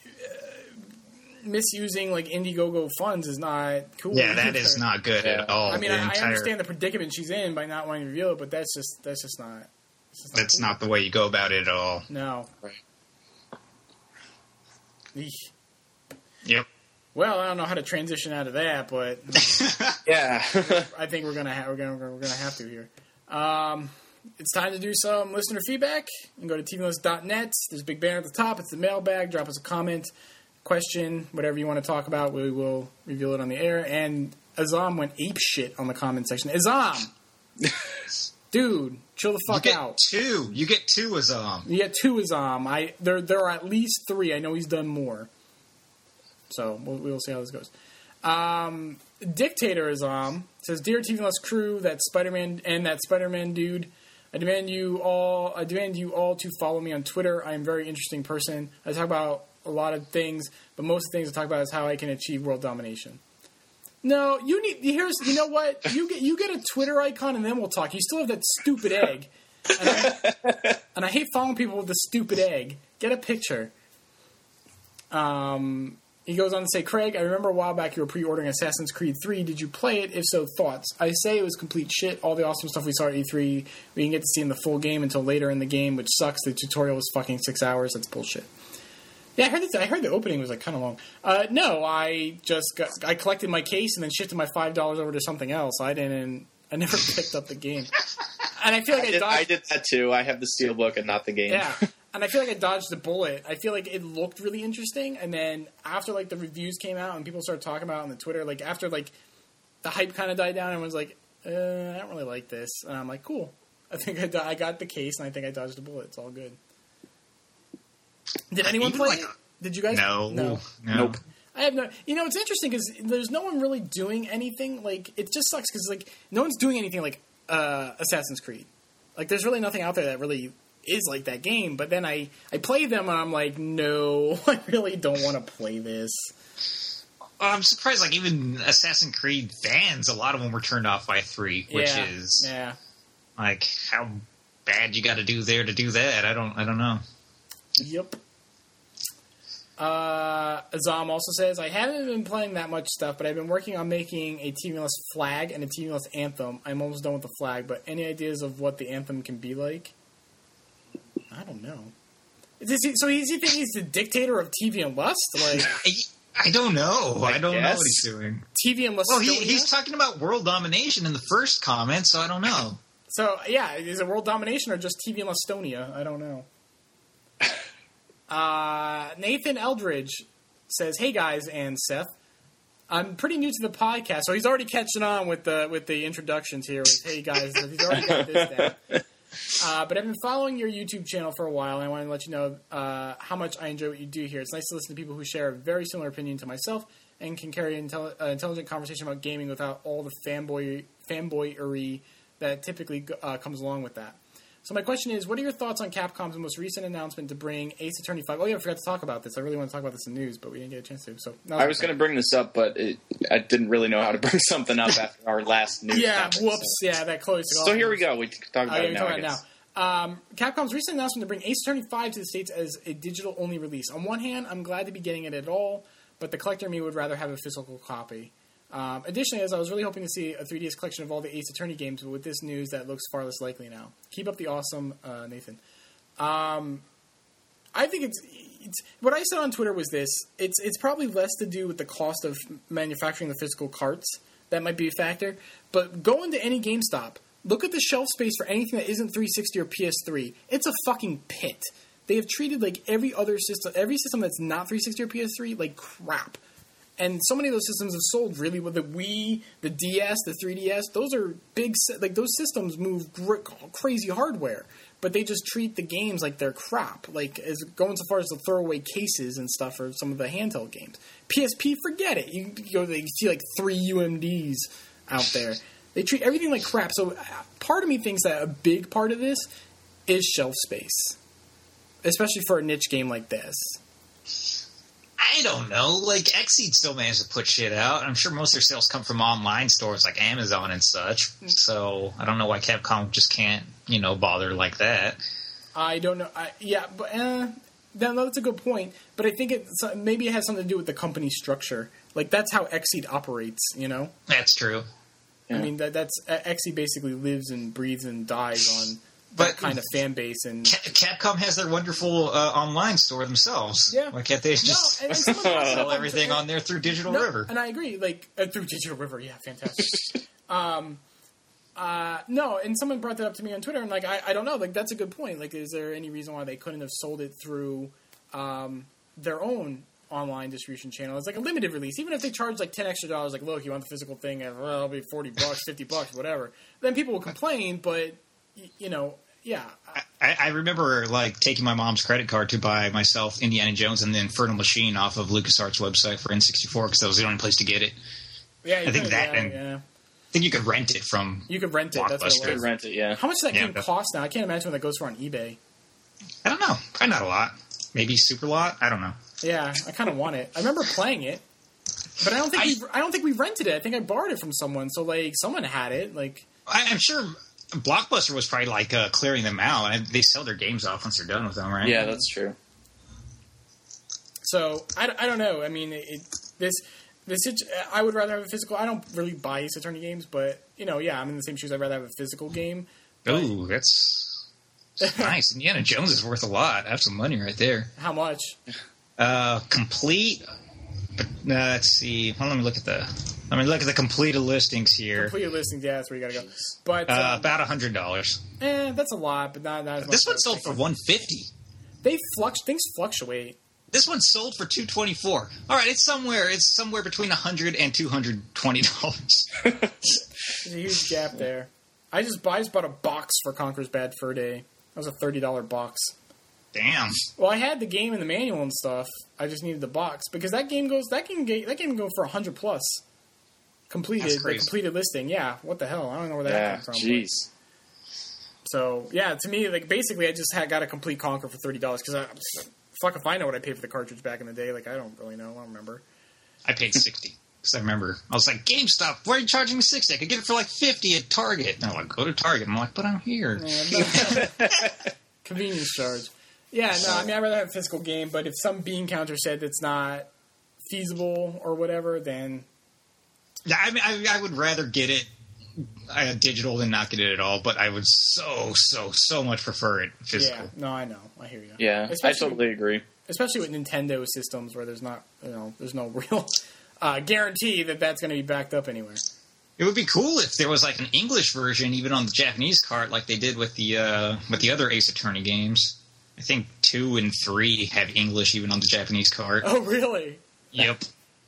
misusing like Indiegogo funds is not cool. Yeah, that is not good at all. I mean, I understand the predicament she's in by not wanting to reveal it, but that's just not. That's not the way you go about it at all. No. Right. Eesh. Yep. Well, I don't know how to transition out of that, but yeah, I think we're gonna have to here. It's time to do some listener feedback. You can go to tvlist.net. There's a big banner at the top. It's the mailbag. Drop us a comment. question, whatever you want to talk about, we will reveal it on the air. And Azam went ape shit on the comment section. Azam! Dude, chill the fuck out. You get two Azam. You get two Azam. There are at least three. I know he's done more. So we'll see how this goes. Dictator Azam says, "Dear TV Less crew, that Spider-Man dude, I demand you all to follow me on Twitter. I am a very interesting person. I talk about a lot of things, but most of the things I talk about is how I can achieve world domination." No, you know what? You get a Twitter icon and then we'll talk. You still have that stupid egg. And I hate following people with the stupid egg. Get a picture. He goes on to say, "Craig, I remember a while back you were pre-ordering Assassin's Creed 3. Did you play it? If so, thoughts?" I say it was complete shit. All the awesome stuff we saw at E3, we didn't get to see in the full game until later in the game, which sucks. The tutorial was fucking 6 hours. That's bullshit. Yeah, I heard the opening was like kind of long. No, I collected my case and then shifted my $5 over to something else. I never picked up the game. And I feel like I did that too. I have the steelbook and not the game. Yeah. And I feel like I dodged the bullet. I feel like it looked really interesting, and then after like the reviews came out and people started talking about it on the Twitter, like after like the hype kind of died down, and was like, I don't really like this, and I'm like, cool. I think I got the case, and I think I dodged the bullet. It's all good. Did anyone play it? Did you guys? No. Nope. I have no. You know, it's interesting because there's no one really doing anything. Like, it just sucks because like no one's doing anything like Assassin's Creed. Like, there's really nothing out there that really is like that game. But then I play them and I'm like, no, I really don't want to play this. I'm surprised. Like, even Assassin's Creed fans, a lot of them were turned off by 3, which is like how bad you got to do there to do that. I don't know. Yep. Azam also says, "I haven't been playing that much stuff, but I've been working on making a TV-less flag and a TV-less anthem. I'm almost done with the flag, but any ideas of what the anthem can be like?" I don't know. So is he thinking he's the dictator of TV and Lust? Like, I don't know. I don't know guess. what he's doing. TV and Lust. Well, he's talking about world domination in the first comment, so I don't know. So, yeah, is it world domination or just TV and Lustonia? I don't know. Nathan Eldridge says, "Hey guys and Seth, I'm pretty new to the podcast," so he's already catching on with the introductions here. With, "Hey guys," he's already got this down. But I've been following your YouTube channel for a while, and I want to let you know how much I enjoy what you do here. It's nice to listen to people who share a very similar opinion to myself and can carry an intelligent conversation about gaming without all the fanboyery that typically comes along with that. So my question is, what are your thoughts on Capcom's most recent announcement to bring Ace Attorney 5? Oh yeah, I forgot to talk about this. I really want to talk about this in news, but we didn't get a chance to. So I was going to bring this up, but I didn't really know how to bring something up after our last news. Yeah, whoops. So. Yeah, that close. So here we go. We can talk about it now. Capcom's recent announcement to bring Ace Attorney 5 to the States as a digital-only release. On one hand, I'm glad to be getting it at all, but the collector in me would rather have a physical copy. Additionally, as I was really hoping to see a 3DS collection of all the Ace Attorney games, but with this news, that looks far less likely now. Keep up the awesome, Nathan. I think it's what I said on Twitter was this. It's probably less to do with the cost of manufacturing the physical carts. That might be a factor. But go into any GameStop. Look at the shelf space for anything that isn't 360 or PS3. It's a fucking pit. They have treated like every system that's not 360 or PS3 like crap. And so many of those systems have sold really well. The Wii, the DS, the 3DS, those are big, like those systems move crazy hardware, but they just treat the games like they're crap. Like, as going so far as to throw away cases and stuff for some of the handheld games. PSP, forget it. You see like 3 UMDs out there. They treat everything like crap. So part of me thinks that a big part of this is shelf space, especially for a niche game like this. I don't know. Like, Xseed still managed to put shit out. I'm sure most of their sales come from online stores like Amazon and such. So I don't know why Capcom just can't, bother like that. I don't know. That's a good point. But I think maybe it has something to do with the company structure. Like, that's how Xseed operates, That's true. Yeah. I mean, that's Xseed basically lives and breathes and dies on that kind of fan base. And Capcom has their wonderful online store themselves. Yeah. Why can't they just sell everything on there through Digital River? And I agree. Like, through Digital River, yeah, fantastic. No, and someone brought that up to me on Twitter. I'm like, I don't know. Like, that's a good point. Like, is there any reason why they couldn't have sold it through their own online distribution channel. It's like a limited release. Even if they charge like $10 extra, like, look, you want the physical thing? Well, it'll be $40, $50, whatever. Then people will complain, but yeah. I remember like taking my mom's credit card to buy myself Indiana Jones and the Infernal Machine off of LucasArts website for N64 because that was the only place to get it. Yeah, I think that yeah. I think you could rent it from. You could rent it. That's what it You could was. rent it, yeah. How much does that game cost now? I can't imagine what that goes for on eBay. I don't know. Probably not a lot. Maybe super lot. I don't know. Yeah, I kind of want it. I remember playing it, but I don't think we rented it. I think I borrowed it from someone. So like someone had it. Like I'm sure Blockbuster was probably like clearing them out. They sell their games off once they're done with them, right? Yeah, that's true. So I don't know. I mean, I would rather have a physical. I don't really buy Ace Attorney games, but yeah, I'm in the same shoes. I'd rather have a physical game. Ooh, that's nice. Indiana Jones is worth a lot. I have some money right there. How much? Complete. But let's see. Well, let me look at the completed listings here. Completed listings, yeah, that's where you gotta go. But about $100. That's a lot, but not as much. This one sold for $150. Things fluctuate. This one sold for $224. All right, it's somewhere between $100 and $220. There's a huge gap there. I just bought a box for Conker's Bad Fur Day. That was a $30 box. Damn. Well, I had the game and the manual and stuff. I just needed the box because that game can go for $100 plus. Completed, the completed listing. Yeah, what the hell? I don't know where that came from. Jeez. So yeah, to me, like basically, I just got a complete Conker for $30 because fuck if I know what I paid for the cartridge back in the day. Like I don't really know. I don't remember. I paid $60 because I remember I was like, GameStop, why are you charging me $60? I could get it for like $50 at Target. And I'm like, go to Target. I'm like, but I'm here. Convenience charge. Yeah, no, I mean, I'd rather have a physical game, but if some bean counter said that's not feasible or whatever, then... Yeah, I mean, I would rather get it digital than not get it at all, but I would so much prefer it physical. Yeah, no, I know. I hear you. Yeah, I totally agree. Especially with Nintendo systems where there's not, there's no real guarantee that that's going to be backed up anywhere. It would be cool if there was like an English version even on the Japanese cart like they did with the other Ace Attorney games. I think 2 and 3 have English even on the Japanese cart. Oh, really? Yep.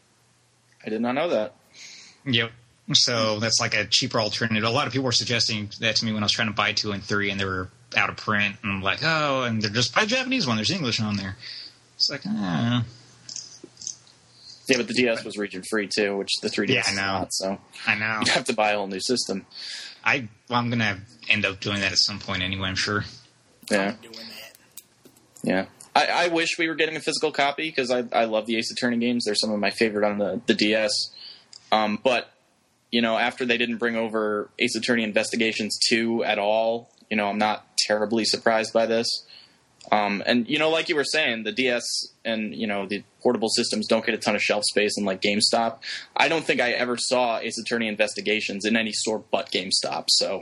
I did not know that. Yep. So that's like a cheaper alternative. A lot of people were suggesting that to me when I was trying to buy 2 and 3 and they were out of print. And I'm like, oh, and they're just buy the Japanese one. There's English on there. It's like, Yeah, but the DS was region free too, which the 3DS is not. So I know. You'd have to buy a whole new system. I'm going to end up doing that at some point anyway, I'm sure. Yeah. I'm doing that. Yeah. I wish we were getting a physical copy because I love the Ace Attorney games. They're some of my favorite on the DS. But, after they didn't bring over Ace Attorney Investigations 2 at all, I'm not terribly surprised by this. And, like you were saying, the DS and, the portable systems don't get a ton of shelf space in, like, GameStop. I don't think I ever saw Ace Attorney Investigations in any store but GameStop. So,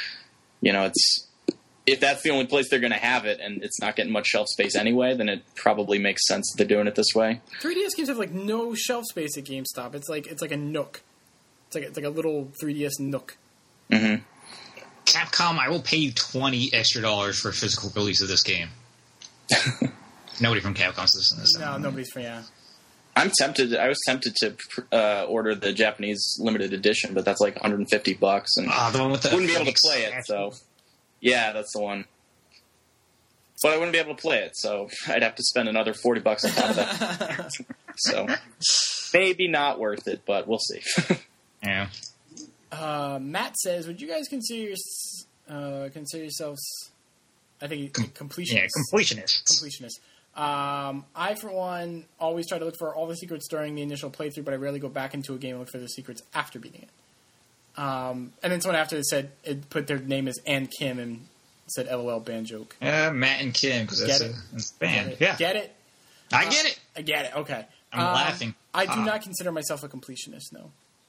if that's the only place they're going to have it and it's not getting much shelf space anyway, then it probably makes sense that they're doing it this way. 3DS games have, like, no shelf space at GameStop. It's like a nook. It's like a little 3DS nook. Mm-hmm. Capcom, I will pay you $20 extra for a physical release of this game. Nobody from Capcom's listening to this. No, nobody's from, yeah. I was tempted to order the Japanese limited edition, but that's like $150, and the one with the wouldn't be able to play it. So, yeah, that's the one. But I wouldn't be able to play it, so I'd have to spend another $40 on top of that. So, maybe not worth it, but we'll see. Yeah. Matt says, "Would you guys consider yourselves?" I think completionists. Yeah, completionists. Completionists. I, for one, always try to look for all the secrets during the initial playthrough, but I rarely go back into a game and look for the secrets after beating it. And then someone after it put their name as Ann Kim and said LOL band joke. Matt and Kim, because that's a band. Yeah. Get it? I get it. I get it. Okay. I'm laughing. I do not consider myself a completionist, no.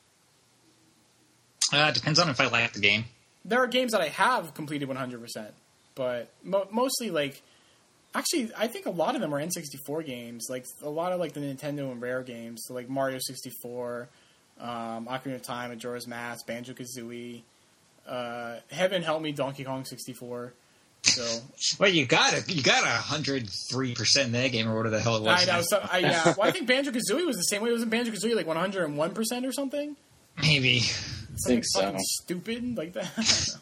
Depends on if I like the game. There are games that I have completed 100%, but mostly, like, actually, I think a lot of them are N64 games. Like, a lot of, like, the Nintendo and Rare games. So, like, Mario 64, Ocarina of Time, Majora's Mask, Banjo-Kazooie, Heaven Help Me, Donkey Kong 64. So, well, you got 103% in that game, or whatever the hell it was. I know. So, yeah. Well, I think Banjo-Kazooie was the same way. Wasn't Banjo-Kazooie like 101% or something? Maybe. I think so. Fucking stupid like that.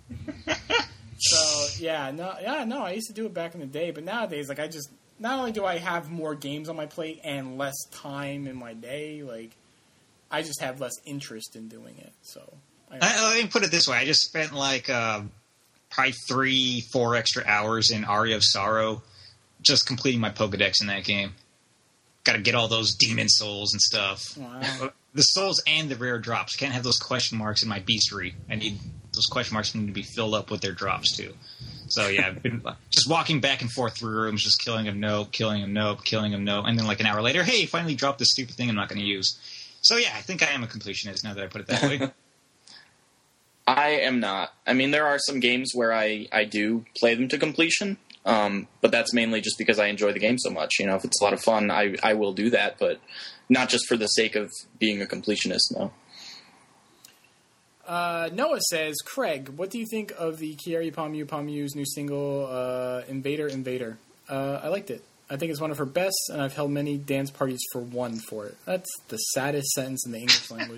So no. I used to do it back in the day, but nowadays, like, I just not only do I have more games on my plate and less time in my day, like, I just have less interest in doing it. So let me put it this way: I just spent like probably 3-4 extra hours in Aria of Sorrow, just completing my Pokedex in that game. Got to get all those demon souls and stuff. Wow. The souls and the rare drops. I can't have those question marks in my beastery. I need those question marks need to be filled up with their drops too. So yeah, I've been just walking back and forth through rooms, just killing him, nope, killing him, nope, killing him, nope, and then like an hour later, hey, finally dropped this stupid thing I'm not going to use. So yeah, I think I am a completionist now that I put it that way. I am not. I mean, there are some games where I do play them to completion, but that's mainly just because I enjoy the game so much. You know, if it's a lot of fun, I will do that, but not just for the sake of being a completionist, no. Noah says, Craig, what do you think of the Kiari Pamu's new single, Invader? I liked it. I think it's one of her best, and I've held many dance parties for one for it. That's the saddest sentence in the English language.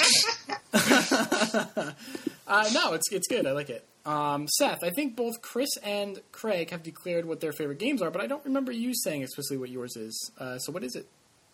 No, it's good. I like it. Seth, I think both Chris and Craig have declared what their favorite games are, but I don't remember you saying explicitly what yours is. So what is it?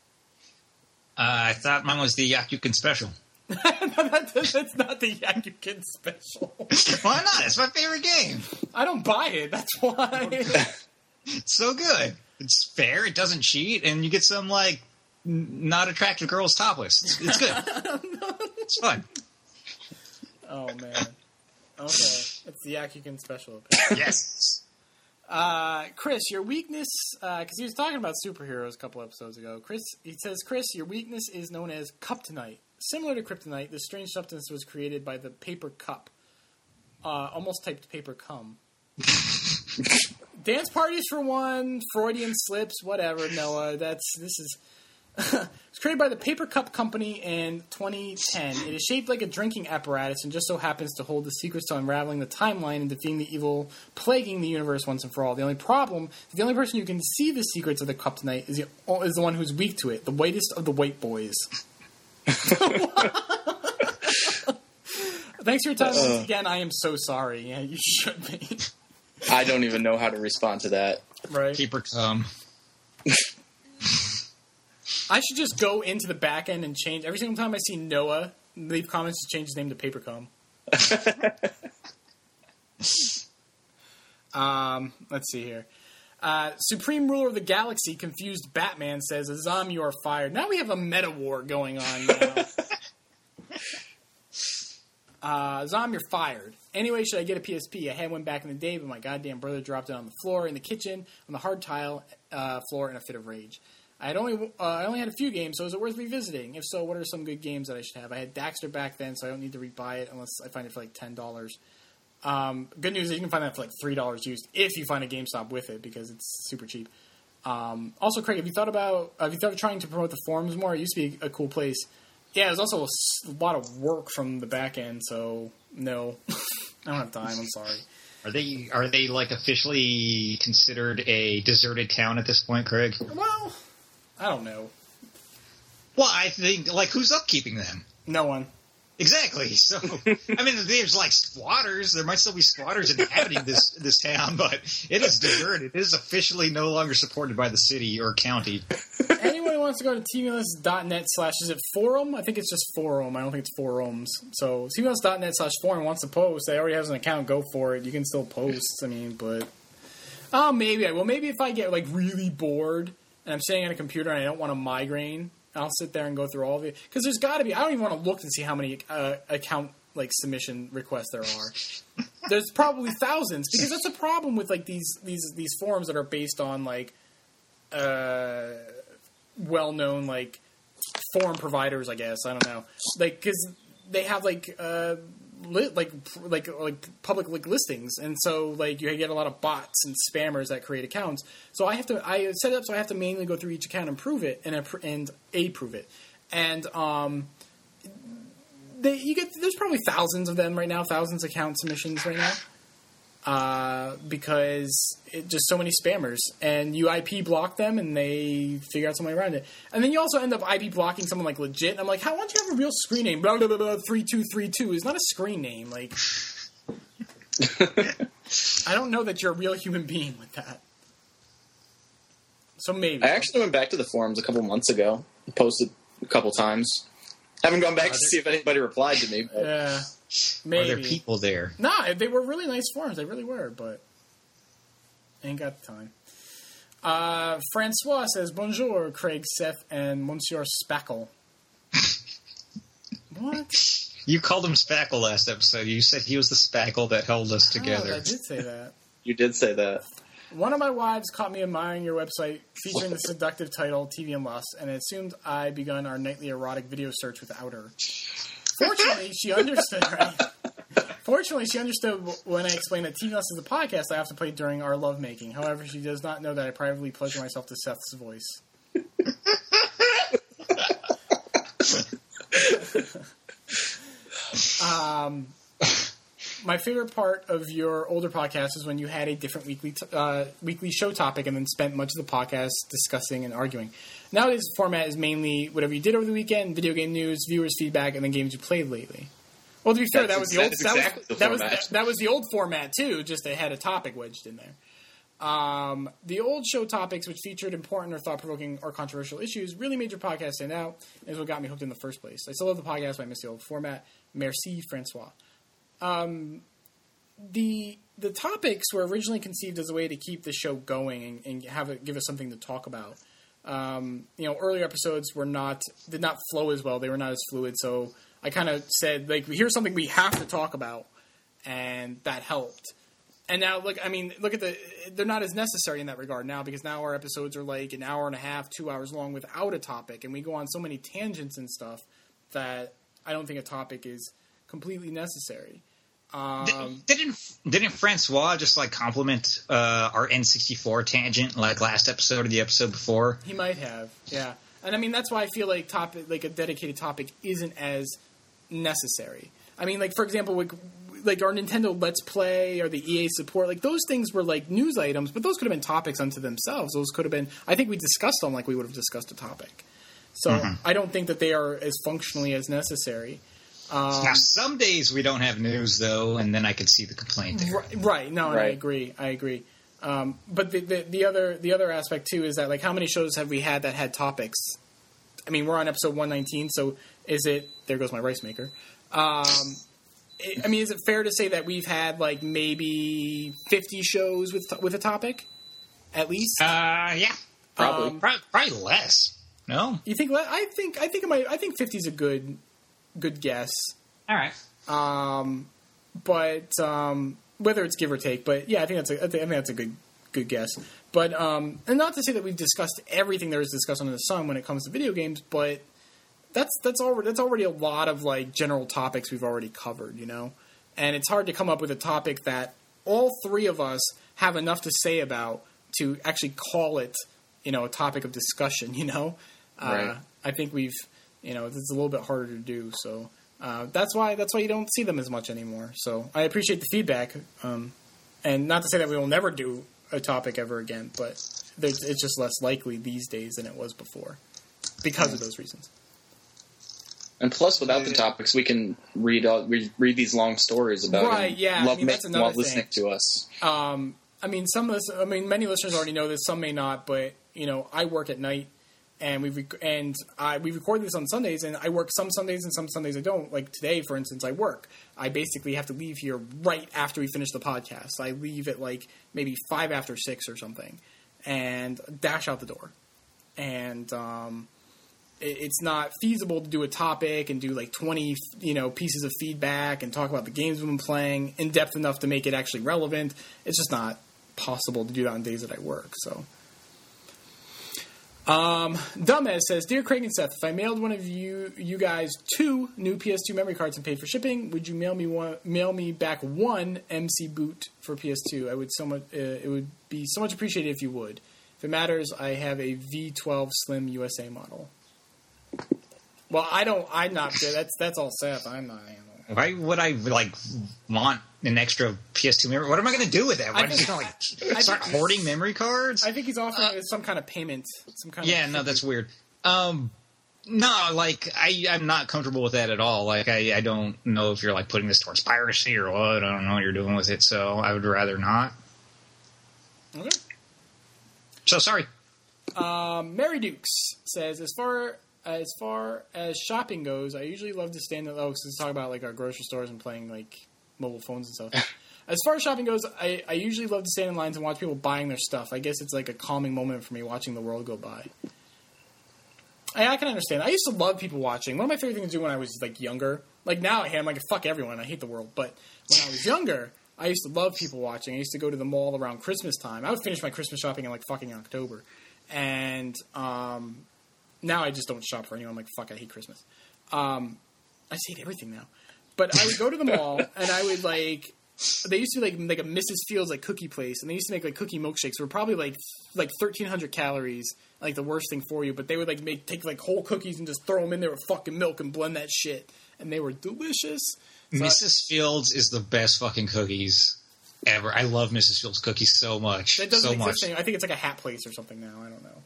I thought mine was the Yakuken Special. No, that's not the Yakuken Special. Why not? It's my favorite game. I don't buy it. That's why. It's so good. It's fair. It doesn't cheat, and you get some like not attractive girls topless. It's good. It's fun. Oh man. Okay, it's the Yakuken Special. Yes. Chris, your weakness, because he was talking about superheroes a couple episodes ago. He says, Chris, your weakness is known as Kryptonite. Similar to Kryptonite, this strange substance was created by the paper cup. Almost typed paper cum. Dance parties for one, Freudian slips, whatever, Noah. It's created by the Paper Cup Company in 2010. It is shaped like a drinking apparatus and just so happens to hold the secrets to unraveling the timeline and defeating the evil plaguing the universe once and for all. The only problem, the only person who can see the secrets of the Kryptonite is the one who's weak to it, the whitest of the white boys. Thanks for your time once again. I am so sorry. Yeah, you should be. I don't even know how to respond to that. Right. Paper cum. I should just go into the back end and change. Every single time I see Noah leave comments to change his name to Papercom. Let's see here. Supreme Ruler of the Galaxy confused Batman says, Azam, you are fired. Now we have a meta war going on now. Azam, you're fired. Anyway, should I get a PSP? I had one back in the day, but my goddamn brother dropped it on the floor in the kitchen, on the hard tile floor in a fit of rage. I only had a few games, so is it worth revisiting? If so, what are some good games that I should have? I had Daxter back then, so I don't need to rebuy it unless I find it for like $10. Good news is you can find that for like $3 used if you find a GameStop with it because it's super cheap. Also, Craig, have you thought of trying to promote the forums more? It used to be a cool place. Yeah, there's also a lot of work from the back end, so no, I don't have time. I'm sorry. Are they like officially considered a deserted town at this point, Craig? Well, I don't know. Well, I think, like, who's upkeeping them? No one. Exactly. So, I mean, there's, like, squatters. There might still be squatters inhabiting this town, but it is deserted. It is officially no longer supported by the city or county. Anyone who wants to go to tvlist.net / is it forum? I think it's just forum. I don't think it's forums. So, tvlist.net / forum wants to post. They already has an account. Go for it. You can still post. I mean, but... maybe I will. Maybe if I get, like, really bored... and I'm sitting at a computer and I don't want a migraine, I'll sit there and go through all of it. Because there's got to be... I don't even want to look and see how many account like submission requests there are. There's probably thousands. Because that's the problem with like these forums that are based on like well-known like forum providers, I guess. I don't know. Like, because they have like... like public like listings, and so like you get a lot of bots and spammers that create accounts. So I set it up so I have to manually go through each account and prove it and approve it. And there's probably thousands of them right now, thousands of account submissions right because just so many spammers, and you IP block them, and they figure out some way around it. And then you also end up IP blocking someone like legit. And I'm like, how? Why don't you have a real screen name? Blah blah blah, blah 3232 is not a screen name. Like, I don't know that you're a real human being with that. So maybe. I actually went back to the forums a couple months ago, posted a couple times. Haven't gone back to see if anybody replied to me. But. Yeah, maybe. Are there people there? Nah, they were really nice forums. They really were, but ain't got the time. Francois says, Bonjour, Craig, Seth, and Monsieur Spackle. What? You called him Spackle last episode. You said he was the spackle that held us together. I did say that. You did say that. One of my wives caught me admiring your website featuring the seductive title TV and Lust, and it assumed I begun our nightly erotic video search without her. Fortunately, she understood, right? Fortunately, she understood when I explained that TV and Lust is a podcast I have to play during our lovemaking. However, she does not know that I privately pleasure myself to Seth's voice. My favorite part of your older podcast is when you had a different weekly show topic and then spent much of the podcast discussing and arguing. Nowadays, the format is mainly whatever you did over the weekend, video game news, viewers' feedback, and then games you played lately. Well, to be fair, that was the old format too. Just it had a topic wedged in there. The old show topics, which featured important or thought-provoking or controversial issues, really made your podcast stand out and is what got me hooked in the first place. I still love the podcast, but I miss the old format. Merci, Francois. The topics were originally conceived as a way to keep the show going and give us something to talk about. Earlier episodes did not flow as well. They were not as fluid. So I kind of said, like, here's something we have to talk about, and that helped. And now, look at they're not as necessary in that regard now, because now our episodes are like an hour and a half, 2 hours long without a topic, and we go on so many tangents and stuff that I don't think a topic is completely necessary. Didn't Francois just like compliment our N64 tangent like last episode or the episode before? He might have, yeah. And I mean that's why I feel like a dedicated topic isn't as necessary. I mean, like for example, like our Nintendo Let's Play or the EA support, like those things were like news items, but those could have been topics unto themselves. Those could have been. I think we discussed them like we would have discussed a topic. So I don't think that they are as functionally as necessary. Now, some days we don't have news, though, and then I could see the complaint there. Right. No, right. I agree. But the other aspect, too, is that, like, how many shows have we had that had topics? I mean, we're on episode 119, so is it... There goes my rice maker. Is it fair to say that we've had, like, maybe 50 shows with a topic? At least? Yeah. Probably. Probably less. No? You think... I think 50 is a good guess. All right. But whether it's give or take, but yeah, I think that's a good guess. But and not to say that we've discussed everything there is discussed under the sun when it comes to video games, but that's already a lot of like general topics we've already covered, you know. And it's hard to come up with a topic that all three of us have enough to say about to actually call it, you know, a topic of discussion. You know, right. I think we've. You know, it's a little bit harder to do, so that's why you don't see them as much anymore. So I appreciate the feedback, and not to say that we will never do a topic ever again, but it's just less likely these days than it was before because of those reasons. And plus, without the topics, we can read these long stories about that's another while thing. Listening to us. Many listeners already know this, some may not, but you know, I work at night. And we record this on Sundays, and I work some Sundays and some Sundays I don't. Like today, for instance, I work. I basically have to leave here right after we finish the podcast. I leave at like maybe 5 after 6 or something, and dash out the door. And it's not feasible to do a topic and do like 20 pieces of feedback and talk about the games we've been playing in depth enough to make it actually relevant. It's just not possible to do that on days that I work. So. Dumbass says, Dear Craig and Seth, if I mailed one of you guys 2 new PS2 memory cards and paid for shipping, would you mail me back 1 MC boot for PS2? It would be so much appreciated if you would. If it matters, I have a V12 Slim USA model. Well, I'm not. That's all Seth. I'm not handling Why would I want an extra PS2 memory? What am I going to do with that? Am I just going to start hoarding memory cards? I think he's offering some kind of payment. No, that's weird. No, I'm not comfortable with that at all. I don't know if you're putting this towards piracy or what. I don't know what you're doing with it, so I would rather not. Okay. So sorry. Mary Dukes says, as far as shopping goes, I usually love to stand at let's talk about our grocery stores and playing mobile phones and stuff. As far as shopping goes, I usually love to stand in lines and watch people buying their stuff. I guess it's a calming moment for me watching the world go by. I can understand. I used to love people watching. One of my favorite things to do when I was younger, now I'm fuck everyone. I hate the world. But when I was younger, I used to love people watching. I used to go to the mall around Christmas time. I would finish my Christmas shopping in fucking October. And now I just don't shop for anyone. I'm fuck, I hate Christmas. I just hate everything now. But I would go to the mall and I would they used to be like a Mrs. Fields cookie place, and they used to make cookie milkshakes. Were probably like 1,300 calories, the worst thing for you. But they would take whole cookies and just throw them in there with fucking milk and blend that shit, and they were delicious. So Mrs. Fields is the best fucking cookies ever. I love Mrs. Fields cookies so much. That doesn't exist anymore. I think it's a hat place or something now. I don't know.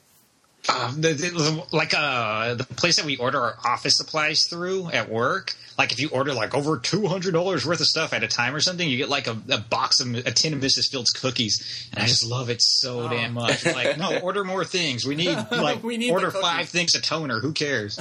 The place that we order our office supplies through at work, if you order over $200 worth of stuff at a time or something, you get a tin of Mrs. Fields cookies, and I just love it so damn much. No, order more things. We need order 5 things a toner. Who cares?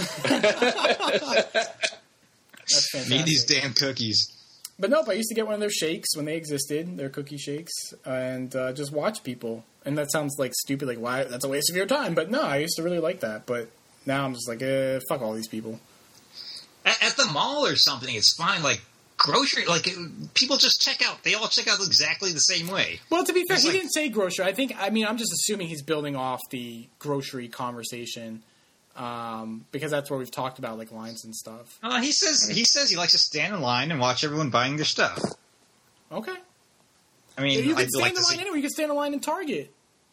That's fantastic. Need these damn cookies. But nope, I used to get one of their shakes when they existed, their cookie shakes, and just watch people. And that sounds stupid, why? That's a waste of your time. But no, I used to really like that. But now I'm just fuck all these people. At the mall or something, it's fine. Grocery, people just check out. They all check out exactly the same way. Well, to be fair, he didn't say grocery. I'm just assuming he's building off the grocery conversation. Because that's where we've talked about lines and stuff. He says he likes to stand in line and watch everyone buying their stuff. Okay. I mean, you can stand in line anyway. You can stand in line in Target.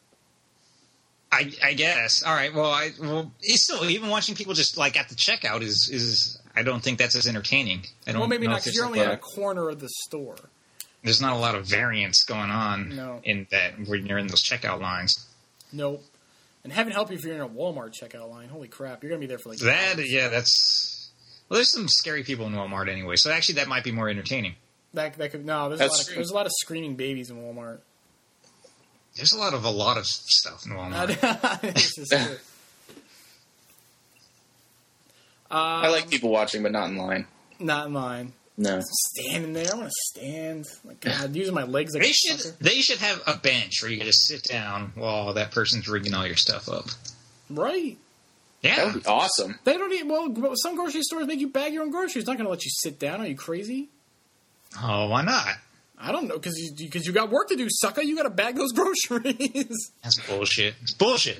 I guess. All right. Well, still, even watching people just at the checkout is I don't think that's as entertaining. Maybe not because you're only at a corner of the store. There's not a lot of variance going on in that when you're in those checkout lines. Nope. And heaven help you if you're in a Walmart checkout line. Holy crap, you're gonna be there for that. Hours. Yeah, that's. Well, there's some scary people in Walmart anyway, so actually that might be more entertaining. There's a lot of screaming babies in Walmart. There's a lot of stuff in Walmart. This is true. I like people watching, but not in line. Not in line. No. Standing there. I want to stand. My God, using my legs They should have a bench where you can just sit down while that person's rigging all your stuff up. Right. Yeah. That would be awesome. They don't even... Well, some grocery stores make you bag your own groceries. It's not going to let you sit down. Are you crazy? Oh, why not? I don't know, because you got work to do, sucker. You got to bag those groceries. That's bullshit. It's bullshit.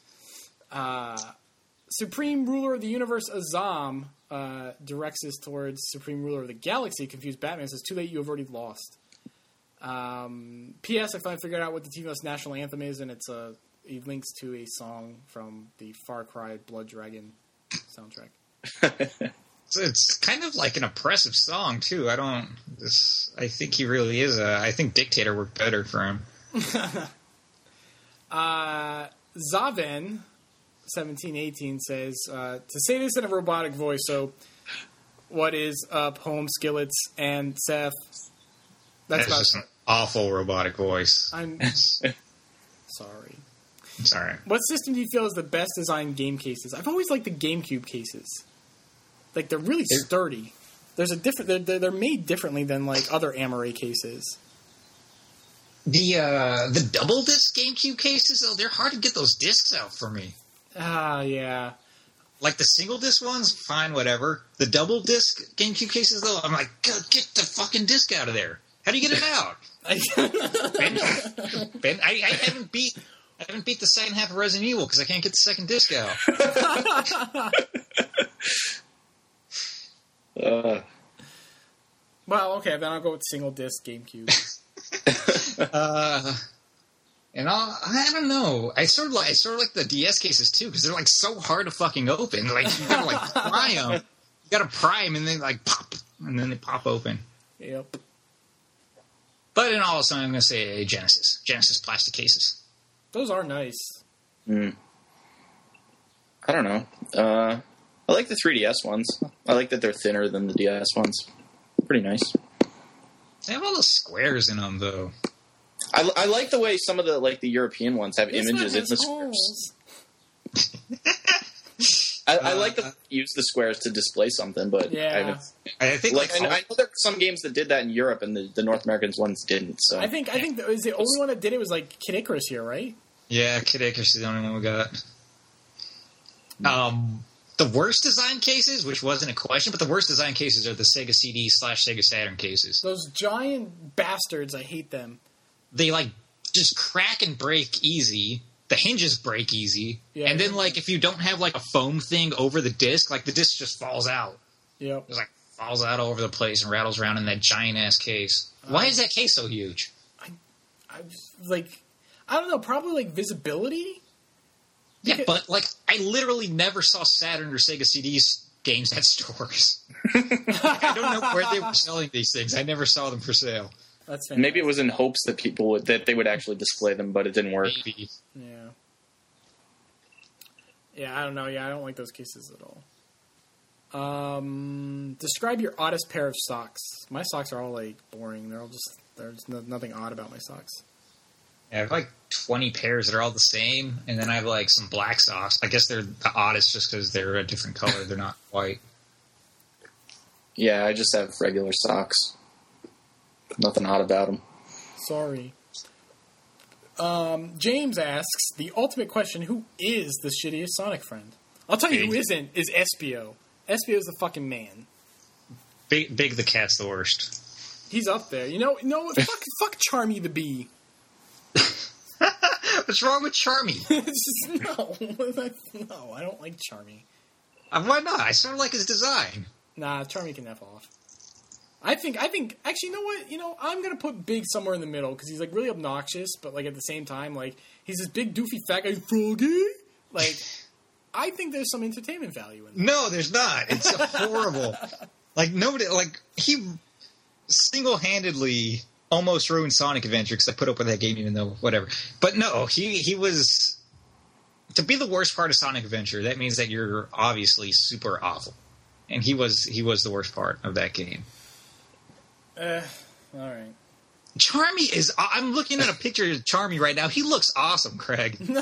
Supreme Ruler of the Universe, Azam, directs us towards Supreme Ruler of the Galaxy. Confused Batman says, "Too late, you have already lost." P.S. I finally figured out what the TV's national anthem is, and he links to a song from the Far Cry Blood Dragon soundtrack. So it's kind of an oppressive song too. I think he really is. I think Dictator worked better for him. Zaven 1718 says, to say this in a robotic voice, so what is up, home skillets and Seth? That's just an awful robotic voice. I'm sorry. It's all right. What system do you feel is the best designed game cases? I've always liked the GameCube cases. They're really sturdy. There's a different. They're made differently than other Amaray cases. The double disc GameCube cases, though, they're hard to get those discs out for me. Yeah. The single disc ones, fine, whatever. The double disc GameCube cases, though, I'm get the fucking disc out of there. How do you get it out? Ben, I haven't beat the second half of Resident Evil because I can't get the second disc out. Well, okay, then I'll go with single disc GameCube. And I don't know. I sort of like the DS cases too because they're so hard to fucking open. You gotta pry them. You gotta pry them and then pop. and then they pop open. Yep. But in all, I'm going to say Genesis. Genesis plastic cases. Those are nice. I don't know. I like the 3DS ones. I like that they're thinner than the DS ones. Pretty nice. They have all the squares in them, though. I like the way some of the the European ones have This images one in the has squares. holes. I like that they use the squares to display something, but Yeah. I think I know there are some games that did that in Europe, and the North Americans ones didn't. So I think that was the only one that did it was Kid Icarus here, right? Yeah, Kid Icarus is the only one we got. The worst design cases, which wasn't a question, but the worst design cases are the Sega CD/Sega Saturn cases. Those giant bastards, I hate them. They just crack and break easy. The hinges break easy, Yeah. and then if you don't have a foam thing over the disc, the disc just falls out. Yep. It's falls out all over the place and rattles around in that giant ass case. Why is that case so huge? I don't know, probably visibility. Yeah, but I literally never saw Saturn or Sega CDs games at stores. I don't know where they were selling these things. I never saw them for sale. That's maybe it was in hopes that that they would actually display them, but it didn't work. Maybe. Yeah. Yeah, I don't know. Yeah, I don't like those cases at all. Describe your oddest pair of socks. My socks are all boring. There's nothing odd about my socks. Yeah, I have 20 pairs that are all the same, and then I have some black socks. I guess they're the oddest just because they're a different color. They're not white. Yeah, I just have regular socks. Nothing odd about them. Sorry. James asks, the ultimate question, who is the shittiest Sonic friend? I'll tell you who isn't, is Espio. Espio's the fucking man. Big the cat's the worst. He's up there. You know fuck Charmy the Bee. What's wrong with Charmy? No, I don't like Charmy. Why not? I sort of like his design. Nah, Charmy can F off. I think, actually, you know what? I'm going to put Big somewhere in the middle, because he's, really obnoxious, but, at the same time, he's this big, doofy, fat guy, Froggy. I think there's some entertainment value in that. No, there's not. It's horrible. Nobody, he single-handedly almost ruined Sonic Adventure, because I put up with that game even though, whatever. But no, he was... To be the worst part of Sonic Adventure, that means that you're obviously super awful. And he was the worst part of that game. All right. Charmy is... I'm looking at a picture of Charmy right now. He looks awesome, Craig. No.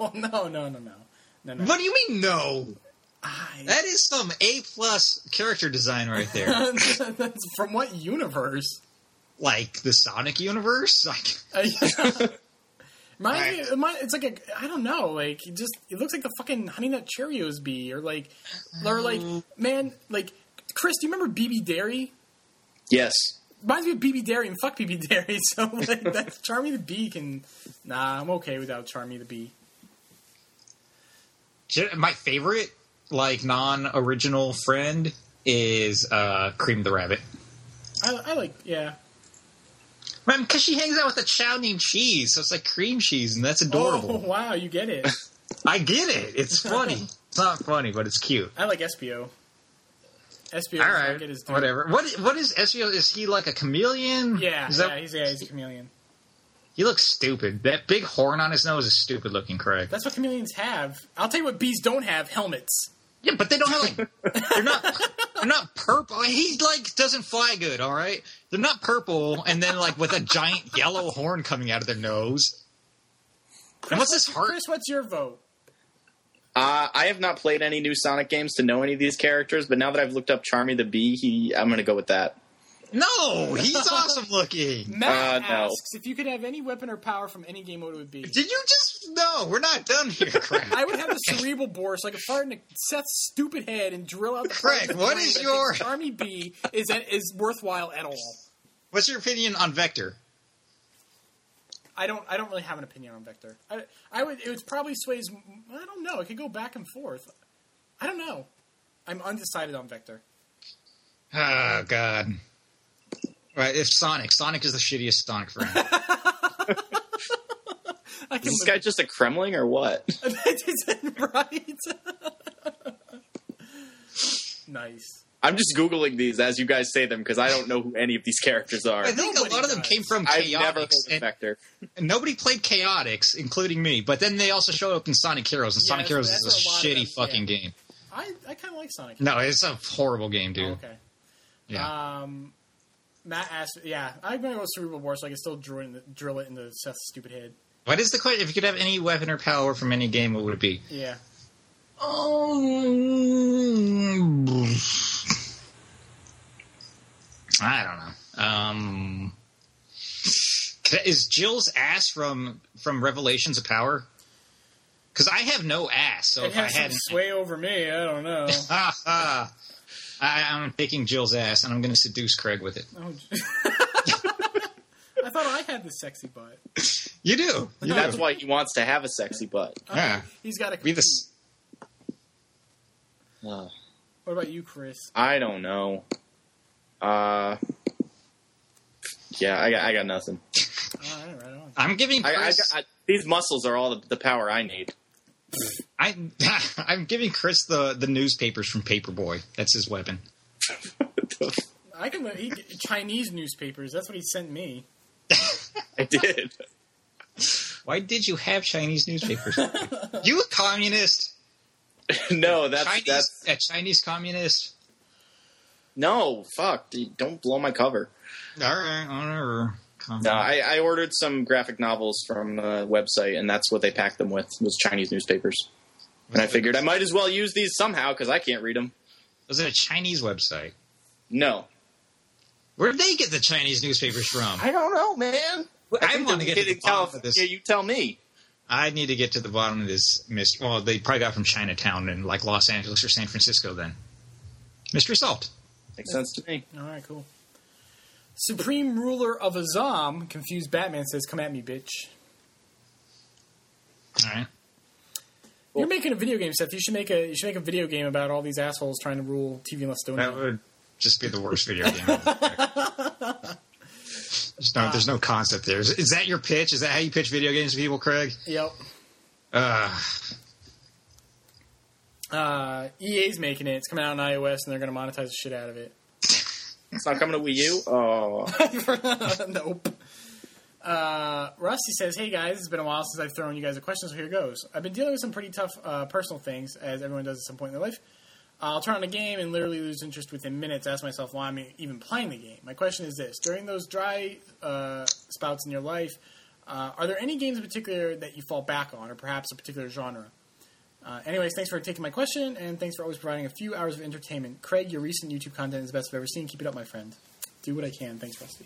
What do you mean, no? That is some A+ character design right there. That's from what universe? The Sonic universe? It's I don't know, it looks like the fucking Honey Nut Cheerios bee, or man, Chris, do you remember BB Dairy? Yes. Reminds me of BB Dairy, and fuck BB Dairy, so that's Charmy the Bee can... Nah, I'm okay without Charmy the Bee. My favorite, non-original friend is Cream the Rabbit. Yeah. Man, because she hangs out with a chow named Cheese, so it's cream cheese, and that's adorable. Oh, wow, you get it. I get it. It's funny. It's not funny, but it's cute. I like Espio. Espio all right, get his whatever. What is Espio? Is he a chameleon? Yeah, he's a chameleon. He looks stupid. That big horn on his nose is stupid looking, Craig. That's what chameleons have. I'll tell you what bees don't have: helmets. Yeah, but they don't have they're not purple. He doesn't fly good, all right? They're not purple and then with a giant yellow horn coming out of their nose. Chris, and what's this heart? Chris, what's your vote? I have not played any new Sonic games to know any of these characters, but now that I've looked up Charmy the Bee, I'm going to go with that. No, he's awesome looking. Matt no. asks, if you could have any weapon or power from any game, what would it be? Did you just... No, we're not done here, Craig. I would have the cerebral bore so I could fart into Seth's stupid head and drill out the Craig, what is your... Charmy Bee is worthwhile at all. What's your opinion on Vector? I don't really have an opinion on Vector. It would probably sways... I don't know. It could go back and forth. I don't know. I'm undecided on Vector. Oh, God. Right, if Sonic is the shittiest Sonic friend. Is this guy just a Kremling or what? Right? Nice. I'm just Googling these as you guys say them because I don't know who any of these characters are. I think a lot of them came from I've never heard Chaotix. of Vector. And nobody played Chaotix, including me. But then they also showed up in Sonic Heroes, and Yeah, Sonic Heroes is that's a a lot of shitty them, fucking yeah. game. I kind of like Sonic. No, it's a horrible game, dude. Oh, okay. Yeah. Matt asked, I'm going to go Cerebral War so I can still drill it into Seth's stupid head. What is the question? If you could have any weapon or power from any game, what would it be? Yeah. I don't know. Is Jill's ass from Revelations of Power? Because I have no ass, so It if I has some had, sway over me. I don't know. I'm taking Jill's ass and I'm going to seduce Craig with it. Oh, I thought I had the sexy butt. You do. You That's do. why he wants to have a sexy butt. Yeah. He's got to Be compete. this. Uh, What about you, Chris? I don't know. Yeah, I got nothing. All right, right on. I'm giving Chris. These muscles are all the power I need. I'm giving Chris the newspapers from Paperboy. That's his weapon. I can Chinese newspapers. That's what he sent me. I did. Why did you have Chinese newspapers? You a communist? No, that's A Chinese communist? no. Fuck! Dude, don't blow my cover. All right, whatever. No, I ordered some graphic novels from a website, and that's what they packed them with, was Chinese newspapers. And I figured I might as well use these somehow, because I can't read them. Was it a Chinese website? No. Where did they get the Chinese newspapers from? I don't know, man. I want to get to the bottom of this. Yeah, you tell me. I need to get to the bottom of this mystery. Well, they probably got from Chinatown in like Los Angeles or San Francisco then. Mystery solved. Makes sense to me. All right, cool. Supreme Ruler of Azam, confused Batman says, "Come at me, bitch." All right. You're making a video game, Seth. You should make a video game about all these assholes trying to rule TV and Estonia. That would just be the worst video game ever. There's no concept there. Is that your pitch? Is that how you pitch video games to people, Craig? Yep. EA's making it. It's coming out on iOS, and they're going to monetize the shit out of it. It's not coming to Wii U? Oh. Nope. Rusty says, "Hey guys, it's been a while since I've thrown you guys a question, so here goes. I've been dealing with some pretty tough personal things, as everyone does at some point in their life. I'll turn on a game and literally lose interest within minutes. Ask myself why I'm even playing the game. My question is this: during those dry spouts in your life, are there any games in particular that you fall back on, or perhaps a particular genre? Anyways, thanks for taking my question, and thanks for always providing a few hours of entertainment. Craig, your recent YouTube content is the best I've ever seen. Keep it up, my friend. Do what I can. Thanks, Rusty."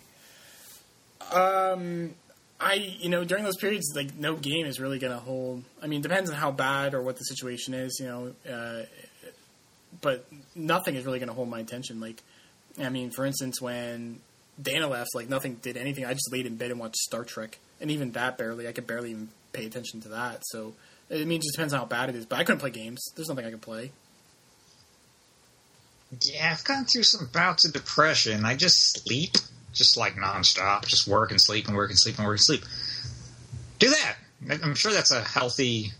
During those periods, like, no game is really going to hold. I mean, it depends on how bad or what the situation is, but nothing is really going to hold my attention. Like, I mean, for instance, when Dana left, like, nothing did anything. I just laid in bed and watched Star Trek, and even that I could barely even pay attention to that. So, it just depends on how bad it is. But I couldn't play games. There's nothing I could play. Yeah, I've gone through some bouts of depression. I just sleep. Just like nonstop. Just work and sleep and work and sleep and work and sleep. Do that. I'm sure that's a healthy...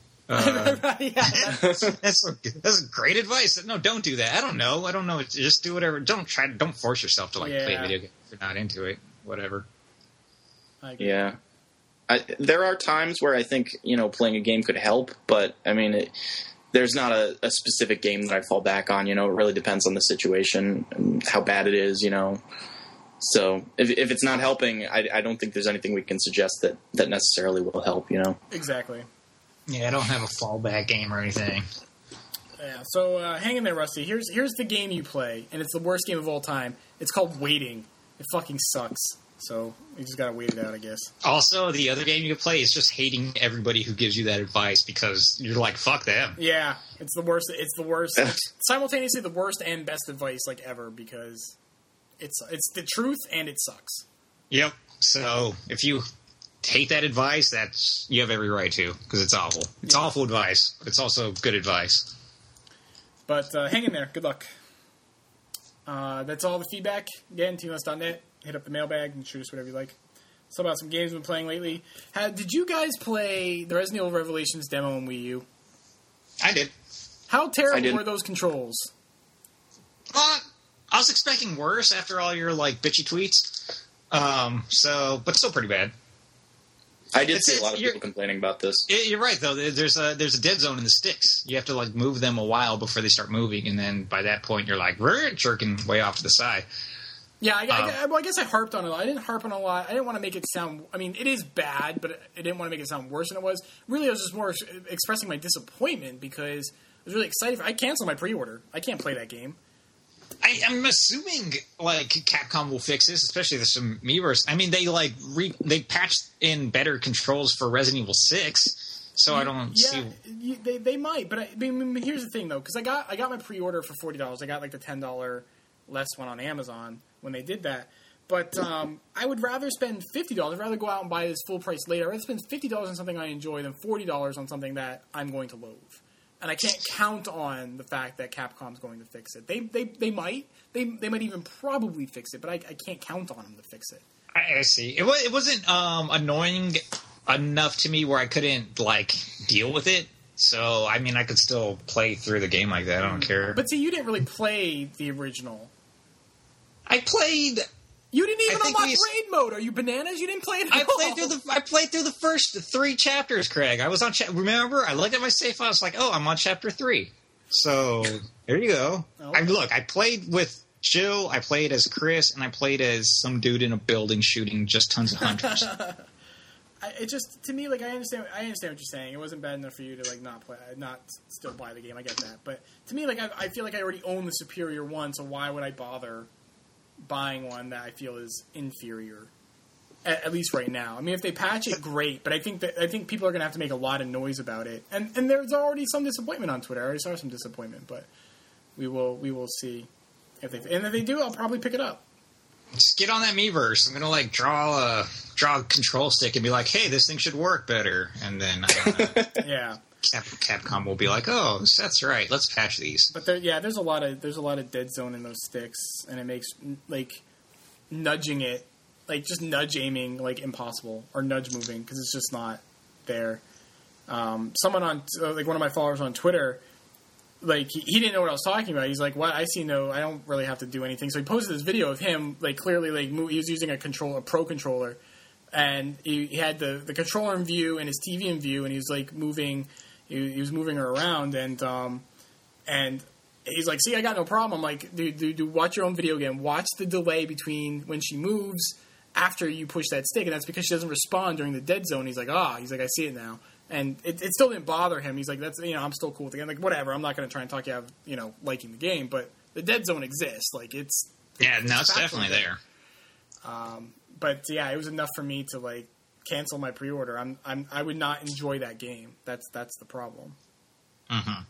that's great advice. No, don't do that. I don't know. Just do whatever. Don't force yourself to play a video game if you're not into it. Whatever. I agree. Yeah. There are times where I think, playing a game could help, but, I mean, there's not a specific game that I fall back on, It really depends on the situation and how bad it is, So if it's not helping, I don't think there's anything we can suggest that necessarily will help, Exactly. Yeah, I don't have a fallback game or anything. Yeah, so hang in there, Rusty. Here's the game you play, and it's the worst game of all time. It's called Waiting. It fucking sucks. So you just gotta wait it out, I guess. Also, the other game you play is just hating everybody who gives you that advice because you're like, fuck them. Yeah, it's the worst. It's the worst. Simultaneously, the worst and best advice like ever because it's the truth and it sucks. Yep. So if you hate that advice, you have every right to because it's awful. It's awful advice, but it's also good advice. But hang in there. Good luck. That's all the feedback. Again, TeamUS.net. Hit up the mailbag and shoot us whatever you like. So about some games we've been playing lately. Did you guys play the Resident Evil Revelations demo on Wii U? I did. How terrible were those controls? was expecting worse after all your like bitchy tweets. But still pretty bad. I did see a lot of people complaining about this. You're right, though. There's a dead zone in the sticks. You have to like move them a while before they start moving, and then by that point, you're like jerking way off to the side. Yeah, I guess I harped on it. I didn't harp on a lot. I didn't want to make it sound. I mean, it is bad, but I didn't want to make it sound worse than it was. Really, I was just more expressing my disappointment because I was really excited. I canceled my pre-order. I can't play that game. I'm assuming like Capcom will fix this, especially there's some Miiverse. I mean, they patched in better controls for Resident Evil 6, so I don't see. They might, but I mean, here's the thing though, because I got my pre-order for $40. I got like the $10 less one on Amazon when they did that. But I would rather spend $50. I'd rather go out and buy this full price later. I'd rather spend $50 on something I enjoy than $40 on something that I'm going to loathe. And I can't count on the fact that Capcom's going to fix it. They might. They might even probably fix it, but I can't count on them to fix it. I see. It wasn't annoying enough to me where I couldn't like deal with it. So I mean, I could still play through the game like that. I don't care. But see, you didn't really play the original. I played. You didn't even unlock raid mode. Are you bananas? You didn't play it at all. I played through the first 3 chapters, Craig. I was on. Remember, I looked at my save file. I was like, "Oh, I'm on chapter 3." So there you go. Okay. I played with Jill. I played as Chris, and I played as some dude in a building shooting just tons of hunters. It just to me, like I understand what you're saying. It wasn't bad enough for you to like not still buy the game. I get that, but to me, like I feel like I already own the superior one. So why would I bother buying one that I feel is inferior, at least right now? I mean, if they patch it, great. But I think people are going to have to make a lot of noise about it, and there's already some disappointment on Twitter. I already saw some disappointment, but we will see if they do. I'll probably pick it up. Just get on that Miiverse. I'm gonna like draw a control stick and be like, "Hey, this thing should work better," and then yeah. Capcom will be like, "Oh, that's right. Let's patch these." But there's a lot of dead zone in those sticks, and it makes like nudging it, like just nudge aiming, like impossible, or nudge moving because it's just not there. Someone on like one of my followers on Twitter, like he didn't know what I was talking about. He's like, "What? I don't really have to do anything." So he posted this video of him like clearly like he was using a pro controller, and he had the controller in view and his TV in view, and he was like moving. He was moving her around, and he's like, "See, I got no problem." I'm like, "Dude, watch your own video game. Watch the delay between when she moves after you push that stick, and that's because she doesn't respond during the dead zone." He's like, "I see it now," and it still didn't bother him. He's like, "That's I'm still cool with the game. Like, whatever. I'm not going to try and talk you out of liking the game, but the dead zone exists. Like, it's definitely there." But yeah, it was enough for me to like cancel my pre-order. I would not enjoy that game. That's the problem. Mm-hmm.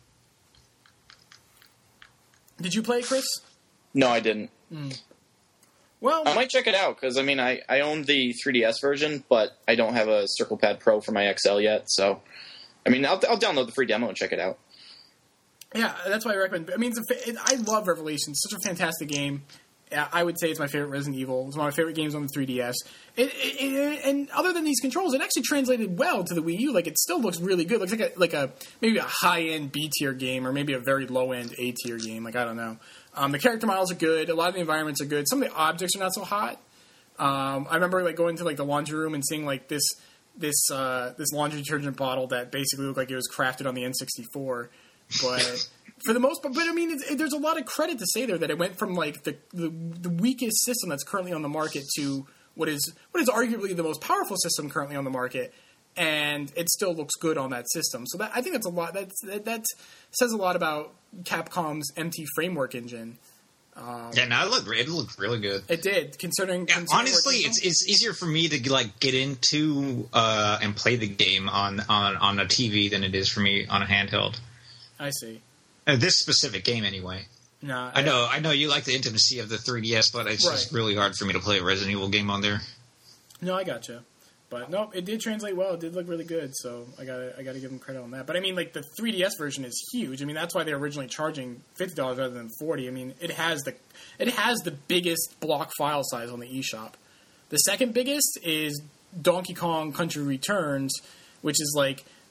Did you play it, Chris? No, I didn't. Well, I might check it out because I mean I own the 3DS version, but I don't have a Circle Pad Pro for my XL yet. So I mean I'll download the free demo and check it out. Yeah, that's why I recommend. I mean, I love Revelations. It's such a fantastic game. I would say it's my favorite Resident Evil. It's one of my favorite games on the 3DS. And other than these controls, it actually translated well to the Wii U. Like, it still looks really good. It looks like a maybe a high-end B-tier game or maybe a very low-end A-tier game. Like, I don't know. The character models are good. A lot of the environments are good. Some of the objects are not so hot. I remember like going to like the laundry room and seeing like this laundry detergent bottle that basically looked like it was crafted on the N64. But for the most part, I mean, there's a lot of credit to say there that it went from like the weakest system that's currently on the market to what is arguably the most powerful system currently on the market, and it still looks good on that system. So I think that's a lot. That says a lot about Capcom's MT Framework engine. It looked really good. It did, considering honestly, it's easier for me to like get into and play the game on a TV than it is for me on a handheld. I see. This specific game, anyway. No, I know you like the intimacy of the 3DS, but it's just really hard for me to play a Resident Evil game on there. No, I gotcha. But no, it did translate well. It did look really good, so I gotta give them credit on that. But I mean, like the 3DS version is huge. I mean, that's why they're originally charging $50 rather than $40. I mean, it has the biggest block file size on the eShop. The second biggest is Donkey Kong Country Returns, which is like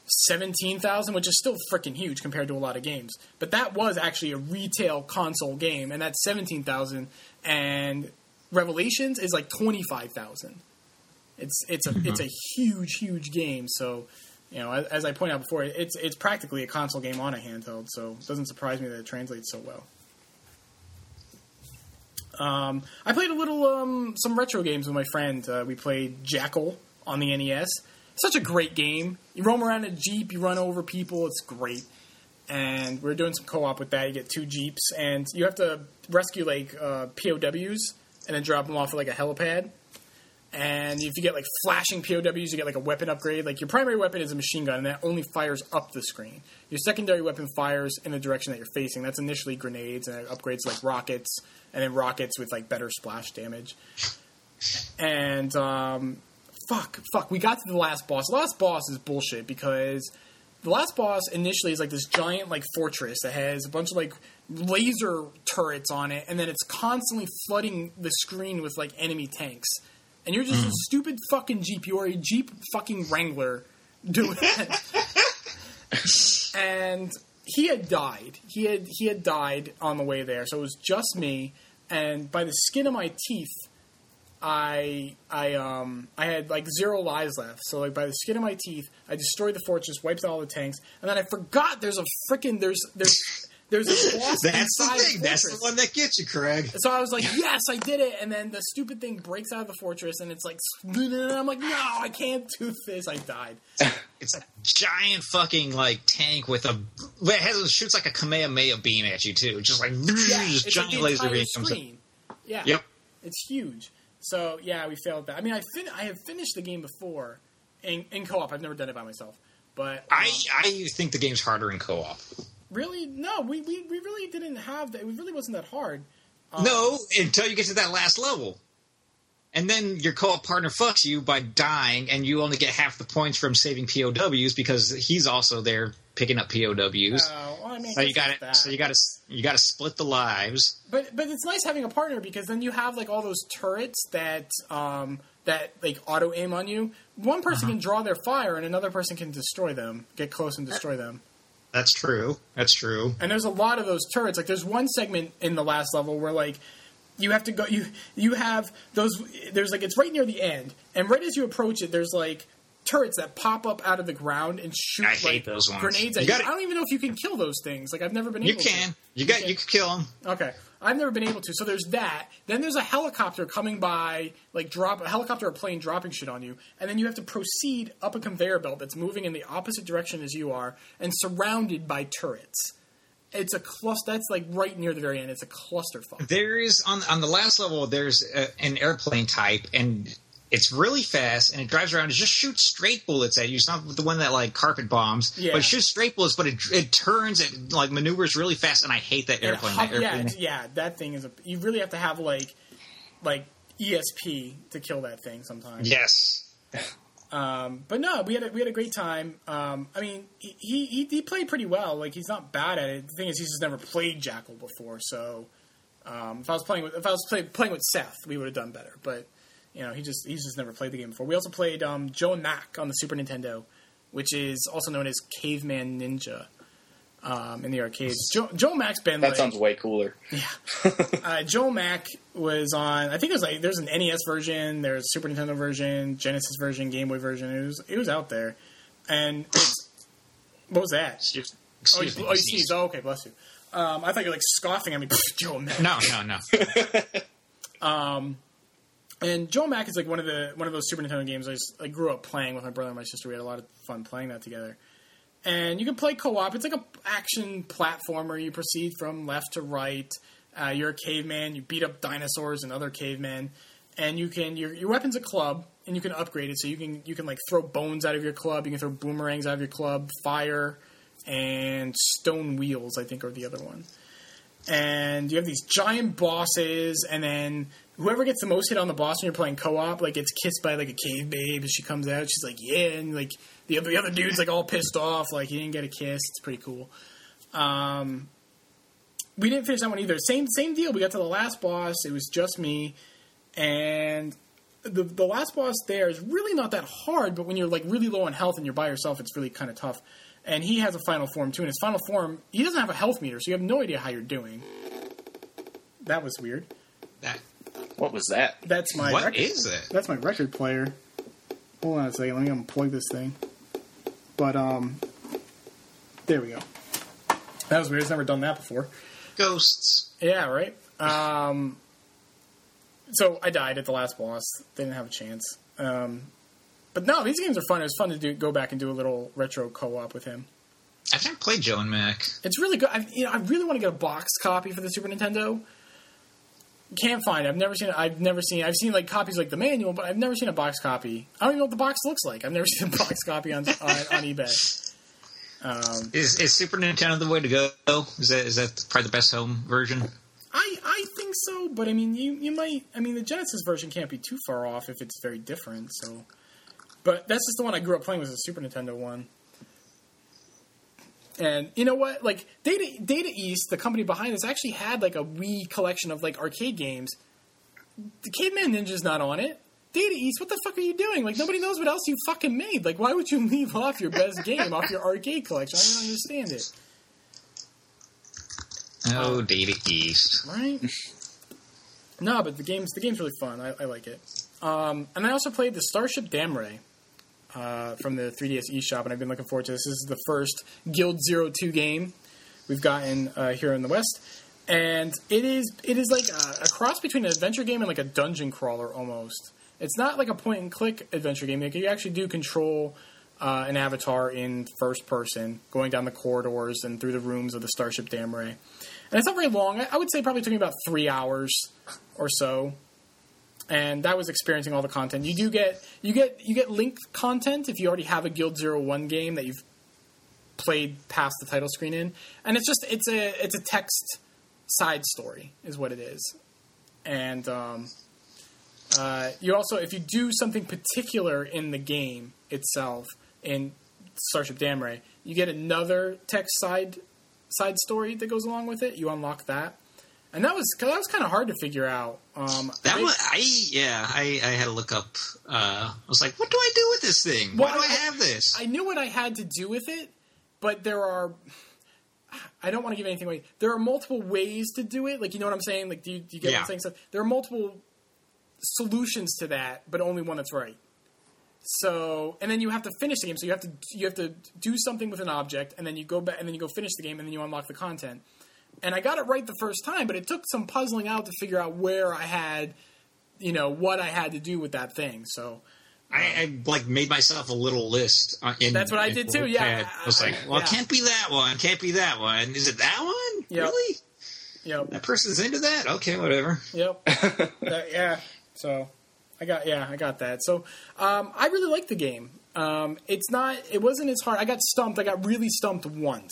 $17,000, which is still freaking huge compared to a lot of games. But that was actually a retail console game, and that's $17,000. And Revelations is like $25,000. It's a huge game. So, you know, as I pointed out before, it's practically a console game on a handheld. So it doesn't surprise me that it translates so well. I played a little some retro games with my friend. We played Jackal on the NES. Such a great game. You roam around in a Jeep, you run over people. It's great. And we're doing some co-op with that. You get 2 Jeeps, and you have to rescue like POWs and then drop them off at like a helipad. And if you get like flashing POWs, you get like a weapon upgrade. Like your primary weapon is a machine gun, and that only fires up the screen. Your secondary weapon fires in the direction that you're facing. That's initially grenades, and it upgrades to like rockets, and then rockets with like better splash damage. And fuck, we got to the last boss. The last boss is bullshit because the last boss initially is like this giant like fortress that has a bunch of like laser turrets on it, and then it's constantly flooding the screen with like enemy tanks. And you're just a stupid fucking Jeep. You are a Jeep fucking Wrangler doing it. And he had died. He had died on the way there. So it was just me. And by the skin of my teeth, I had like 0 lives left. So like by the skin of my teeth, I destroyed the fortress, wiped out all the tanks, and then I forgot there's a boss That's inside the thing. the That's the one that gets you, Craig. So I was like, yes, I did it. And then the stupid thing breaks out of the fortress, and it's like, and I'm like, no, I can't do this. I died. It's a giant fucking like tank with it shoots like a Kamehameha beam at you too. Just like It's giant like laser beam screen. comes up. Yeah. Yep. It's huge. So yeah, we failed that. I mean, I have finished the game before in co-op. I've never done it by myself, but I think the game's harder in co-op. Really, no, we really didn't have that. It really wasn't that hard. No, until you get to that last level. And then your co-op partner fucks you by dying, and you only get half the points from saving POWs because he's also there picking up POWs. Well, I mean, So you got to split the lives. But it's nice having a partner because then you have like all those turrets that like auto aim on you. One person can draw their fire, and another person can destroy them, get close and destroy them. That's true. And there's a lot of those turrets. Like there's one segment in the last level where like you have to go. You have those. There's like it's right near the end, and right as you approach it, there's like turrets that pop up out of the ground and shoot I like hate those ones. grenades at you. I don't even know if you can kill those things. Like I've never been able to. You can kill them. Okay. I've never been able to. So there's that. Then there's a helicopter coming by, like a helicopter or plane dropping shit on you, and then you have to proceed up a conveyor belt that's moving in the opposite direction as you are and surrounded by turrets. It's a cluster. That's like right near the very end. It's a clusterfuck. There is on the last level. There's an airplane type, and it's really fast, and it drives around and just shoots straight bullets at you. It's not the one that like carpet bombs, but it shoots straight bullets. But it turns, it like maneuvers really fast, and I hate that airplane. That thing is you really have to have like ESP to kill that thing sometimes. Yes. But no, we had a great time. I mean, he played pretty well. Like he's not bad at it. The thing is, he's just never played Jackal before. So if I was playing with Seth, we would have done better. But you know, he's just never played the game before. We also played Joe and Mac on the Super Nintendo, which is also known as Caveman Ninja in the arcades. Joe Mac's been that sounds way cooler. Yeah. Joe Mac was on. I think it was like there's an NES version, there's a Super Nintendo version, Genesis version, Game Boy version. It was out there, and what was that? Excuse me. You sneezed. Oh, okay, bless you. I thought you were like scoffing at me. Joe Mac. No. And Joe Mac is like one of those Super Nintendo games I grew up playing with my brother and my sister. We had a lot of fun playing that together. And you can play co-op. It's like a action platformer. You proceed from left to right. You're a caveman. You beat up dinosaurs and other cavemen. And you can your weapon's a club, and you can upgrade it. So you can like throw bones out of your club. You can throw boomerangs out of your club. Fire and stone wheels, I think, are the other one. And you have these giant bosses, and then whoever gets the most hit on the boss when you're playing co-op, like, gets kissed by, like, a cave babe, and she comes out, she's like, yeah, and, like, the other dude's, like, all pissed off, like, he didn't get a kiss. It's pretty cool. We didn't finish that one either. Same deal. We got to the last boss. It was just me, and the last boss there is really not that hard, but when you're like really low on health and you're by yourself, it's really kind of tough. And he has a final form too. In his final form, he doesn't have a health meter, so you have no idea how you're doing. That was weird. What was that? That's my. What is it? That's my record player. Hold on a second. Let me unplug this thing. But there we go. That was weird. I've never done that before. Ghosts. Yeah, right. So I died at the last boss. They didn't have a chance. But no, these games are fun. It was fun to go back and do a little retro co-op with him. I've never played Joe and Mac. It's really good. I really want to get a boxed copy for the Super Nintendo. Can't find it. I've never seen it. I've seen like copies like the manual, but I've never seen a box copy. I don't even know what the box looks like. I've never seen a box copy on eBay. Is Super Nintendo the way to go? Is that probably the best home version? I think so, but I mean, you might. I mean, the Genesis version can't be too far off if it's very different. So, but that's just the one I grew up playing was the Super Nintendo one. And you know what? Like Data East, the company behind this, actually had like a Wii collection of like arcade games. The Caveman Ninja's not on it. Data East, what the fuck are you doing? Like nobody knows what else you fucking made. Like why would you leave off your best game off your arcade collection? I don't understand it. Oh, Data East, right? No, but the game's really fun. I like it. And I also played the Starship Damray. From the 3DS eShop, and I've been looking forward to this. This is the first Guild 02 game we've gotten here in the West, and it is like a cross between an adventure game and like a dungeon crawler almost. It's not like a point and click adventure game. Like you actually do control an avatar in first person, going down the corridors and through the rooms of the Starship Damray. And it's not very long. I would say probably took me about 3 hours or so. And that was experiencing all the content. You get linked content if you already have a Guild 01 game that you've played past the title screen in, and it's a text side story is what it is. And you also, if you do something particular in the game itself in Starship Damray, you get another text side story that goes along with it. You unlock that. And that was kind of hard to figure out. I had to look up. I was like, what do I do with this thing? Why do I have this? I knew what I had to do with it, but there are. I don't want to give anything away. There are multiple ways to do it. Like, you know what I'm saying? Like, do you get what I'm saying? So there are multiple solutions to that, but only one that's right. So, and then you have to finish the game. So you have to do something with an object, and then you go back, and then you go finish the game, and then you unlock the content. And I got it right the first time, but it took some puzzling out to figure out where I had, what I had to do with that thing. So I like made myself a little list. That's what I did too. Yeah, I was like, well, it can't be that one. Can't be that one. Is it that one? Yep. Really? Yep. That person's into that? Okay, whatever. Yep. Yeah. So I got that. So I really liked the game. It wasn't as hard. I got stumped. I got really stumped once.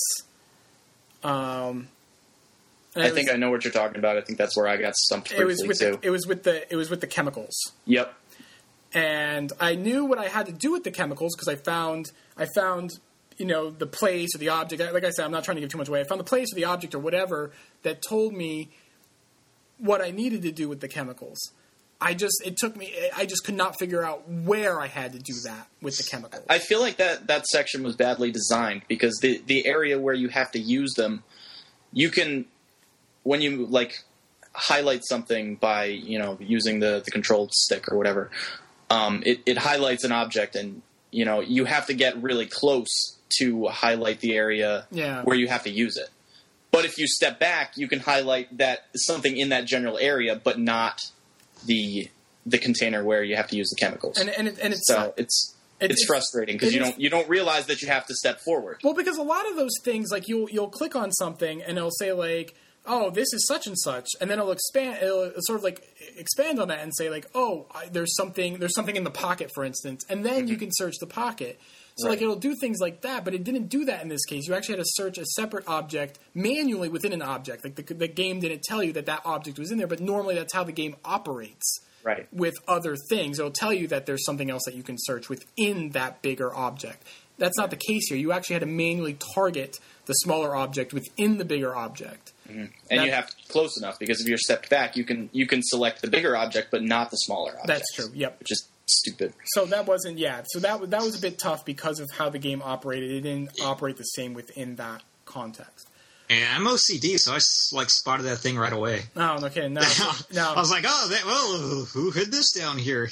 I think I know what you're talking about. I think that's where I got stumped briefly too. It was with the chemicals. Yep. And I knew what I had to do with the chemicals because I found the place or the object. Like I said, I'm not trying to give too much away. I found the place or the object or whatever that told me what I needed to do with the chemicals. I just could not figure out where I had to do that with the chemicals. I feel like that section was badly designed because the area where you have to use them, you can. When you highlight something by using the control stick or whatever, it highlights an object, and you have to get really close to highlight the area where you have to use it. But if you step back, you can highlight that something in that general area, but not the container where you have to use the chemicals. And it's frustrating because you don't realize that you have to step forward. Well, because a lot of those things, like you'll click on something and it'll say like, oh, this is such and such, and then it'll sort of like expand on that and say like, oh, there's something in the pocket, for instance, and then you can search the pocket. So like it'll do things like that, but it didn't do that in this case. You actually had to search a separate object manually within an object. Like the game didn't tell you that object was in there, but normally that's how the game operates. Right. With other things, it'll tell you that there's something else that you can search within that bigger object. That's not the case here. You actually had to manually target the smaller object within the bigger object. Mm-hmm. And you have to be close enough, because if you're stepped back, you can select the bigger object, but not the smaller object. That's true. Yep. Which is stupid. So that wasn't. Yeah. So that was a bit tough because of how the game operated. It didn't operate the same within that context. And I'm OCD, so I spotted that thing right away. Oh, okay. No. I was like, who hid this down here?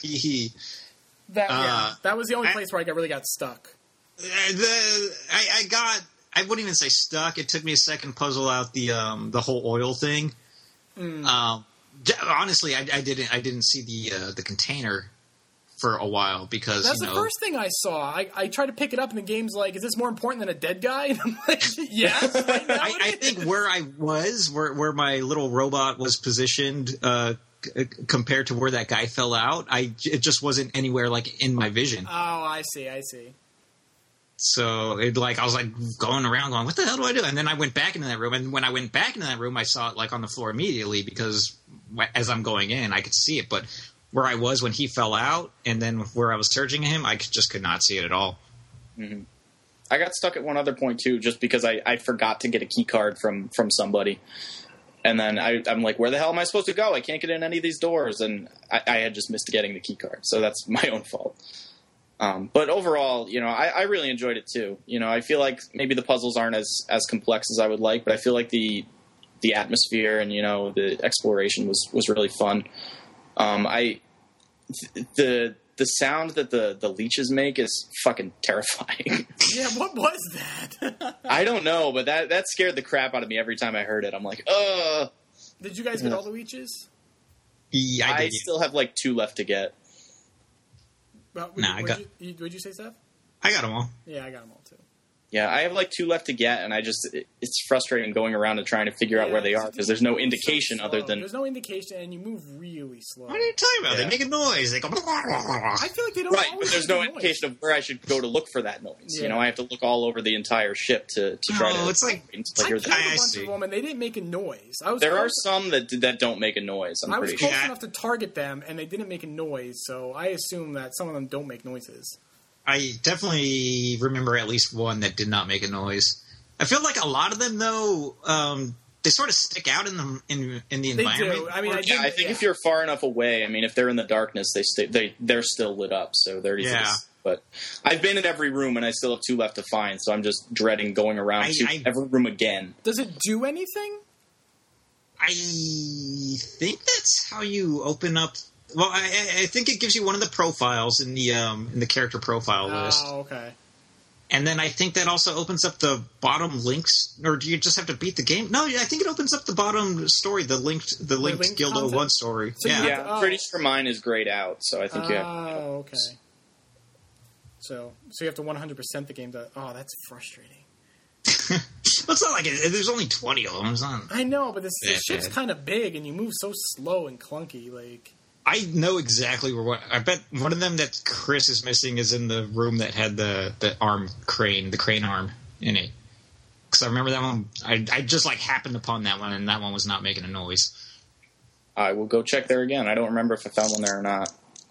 That was the only place where I really got stuck. I wouldn't even say stuck. It took me a second to puzzle out the whole oil thing. Honestly, I didn't see the container for a while because that's the first thing I saw. I tried to pick it up and the game's like, "Is this more important than a dead guy?" And I'm like, "Yes." I think where I was, where my little robot was positioned, compared to where that guy fell out, it just wasn't anywhere like in my vision. Oh, I see. So I was like going around going, what the hell do I do? And then I went back into that room. And when I went back into that room, I saw it like on the floor immediately because as I'm going in, I could see it. But where I was when he fell out and then where I was searching him, I just could not see it at all. Mm-hmm. I got stuck at one other point too, just because I forgot to get a key card from somebody. And then I'm like, where the hell am I supposed to go? I can't get in any of these doors. And I had just missed getting the key card. So that's my own fault. But overall, I really enjoyed it too. I feel like maybe the puzzles aren't as complex as I would like, but I feel like the atmosphere and, the exploration was really fun. The sound that the leeches make is fucking terrifying. Yeah, what was that? I don't know, but that scared the crap out of me every time I heard it. I'm like, ugh. Did you guys get all the leeches? Yeah, I did. I still have like 2 left to get. Well, would you say, Seth? I got them all. Yeah, I got them all too. Yeah, I have like 2 left to get, and it's frustrating going around and trying to figure out where they are because there's no indication other than... There's no indication, and you move really slow. What are you talking about? Yeah. They make a noise. They go... I feel like they don't Right, but there's no indication of where I should go to look for that noise. Yeah. I have to look all over the entire ship to try to... it's like... I killed a bunch of them, and they didn't make a noise. There are some that don't make a noise, I'm pretty sure. I was close enough to target them, and they didn't make a noise, so I assume that some of them don't make noises. I definitely remember at least one that did not make a noise. I feel like a lot of them, though, they sort of stick out in the environment. They do. I mean, I think if you're far enough away, if they're in the darkness, they're still lit up, so they're easy to see. But I've been in every room, and I still have 2 left to find, so I'm just dreading going around to every room again. Does it do anything? I think that's how you open up... Well, I think it gives you one of the profiles in the character profile list. Oh, okay. And then I think that also opens up the bottom links, or do you just have to beat the game? No, I think it opens up the bottom story, the linked Guild 01 story. So yeah, I'm pretty sure mine is grayed out, so I think you have. Oh, okay. So you have to 100% the game. That's frustrating. Well, it's not like there's only 20 of them. It's not. I know, but the ship's kind of big, and you move so slow and clunky, like. I know exactly where. I bet one of them that Chris is missing is in the room that had the crane arm in it. Because I remember that one. I just happened upon that one, and that one was not making a noise. I will go check there again. I don't remember if I found one there or not.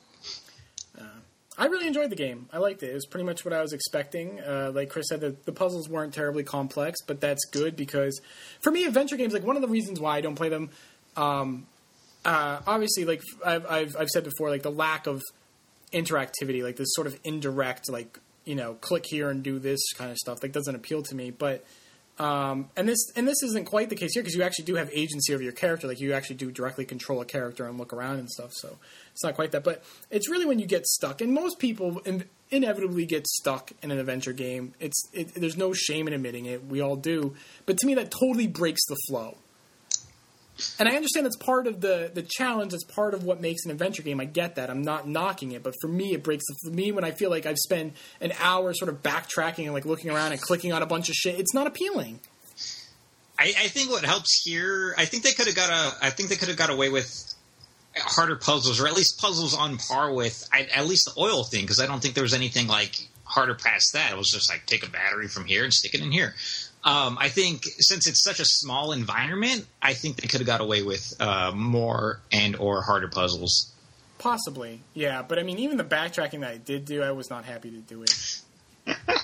I really enjoyed the game. I liked it. It was pretty much what I was expecting. Like Chris said, the puzzles weren't terribly complex, but that's good because for me, adventure games, one of the reasons why I don't play them. Obviously, I've said before, the lack of interactivity, this sort of indirect, click here and do this kind of stuff, doesn't appeal to me. But and this isn't quite the case here because you actually do have agency over your character. You actually do directly control a character and look around and stuff. So it's not quite that. But it's really when you get stuck, and most people inevitably get stuck in an adventure game. There's no shame in admitting it. We all do. But to me, that totally breaks the flow. And I understand that's part of the challenge. It's part of what makes an adventure game. I get that. I'm not knocking it. But for me, it breaks for me when I feel like I've spent an hour sort of backtracking and looking around and clicking on a bunch of shit. It's not appealing. I think what helps here, I think they could have got away with harder puzzles, or at least puzzles on par with at least the oil thing, because I don't think there was anything harder past that. It was just take a battery from here and stick it in here. I think since it's such a small environment, I think they could have got away with more and or harder puzzles. Possibly, yeah. But even the backtracking that I did do, I was not happy to do it.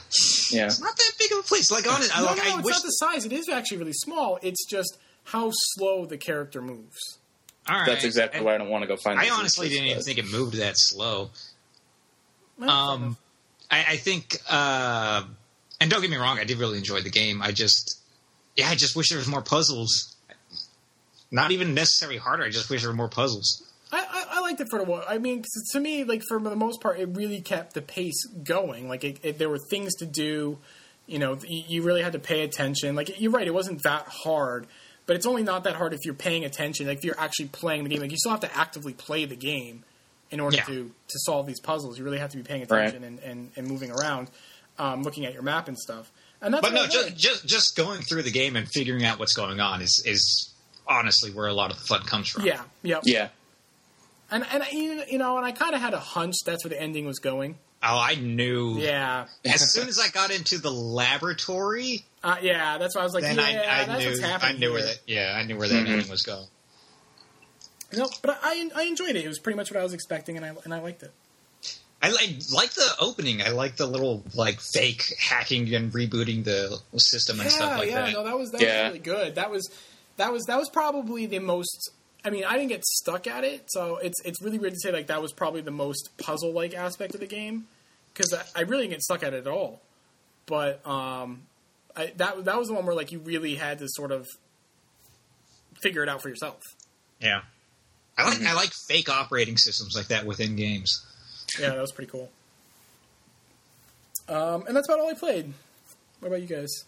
Yeah. It's not that big of a place. Like, honestly, No, I it's wish. not the size. It is actually really small. It's just how slow the character moves. All right. That's exactly why I don't want to go find. I honestly didn't even think it moved that slow. Well, I think, and don't get me wrong, I did really enjoy the game. I just wish there was more puzzles. Not even necessarily harder. I just wish there were more puzzles. I liked it for the. I mean, 'cause to me, like for the most part, it really kept the pace going. Like there were things to do. You know, you really had to pay attention. Like you're right, it wasn't that hard, but it's only not that hard if you're paying attention. Like if you're actually playing the game, like you still have to actively play the game in order to solve these puzzles. You really have to be paying attention and moving around, looking at your map and stuff. And that's But no, just going through the game and figuring out what's going on is honestly where a lot of the fun comes from. Yeah, yep. Yeah. And you know, and I kind of had a hunch that's where the ending was going. Oh, I knew. Yeah. As soon as I got into the laboratory, Yeah, that's why I was like, then that's I what's happening. knew where that. I knew where that ending was going. No, but I enjoyed it. It was pretty much what I was expecting, and I liked it. I like the opening. I like the little like fake hacking and rebooting the system and stuff like that. No, that was really good. That was probably the most. I mean, I didn't get stuck at it, so it's really weird to say like that was probably the most puzzle like aspect of the game because I really didn't get stuck at it at all. But that was the one where like you really had to sort of figure it out for yourself. Yeah, I like fake operating systems like that within games. Yeah, that was pretty cool. And that's about all I played. What about you guys?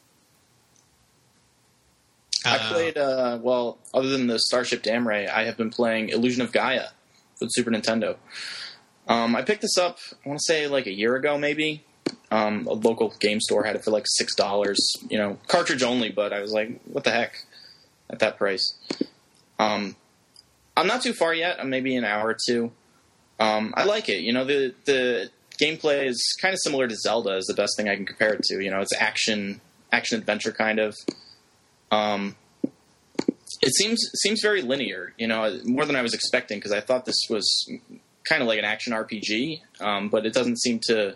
I played, other than the Starship Damray, I have been playing Illusion of Gaia for the Super Nintendo. I picked this up, I want to say, like a year ago, maybe. A local game store had it for like $6, you know, cartridge only, but I was like, what the heck at that price? I'm not too far yet. I'm maybe an hour or two. I like it. You know, the gameplay is kind of similar to Zelda is the best thing I can compare it to. You know, it's action adventure kind of. It seems very linear, you know, more than I was expecting because I thought this was kind of like an action RPG, but it doesn't seem to.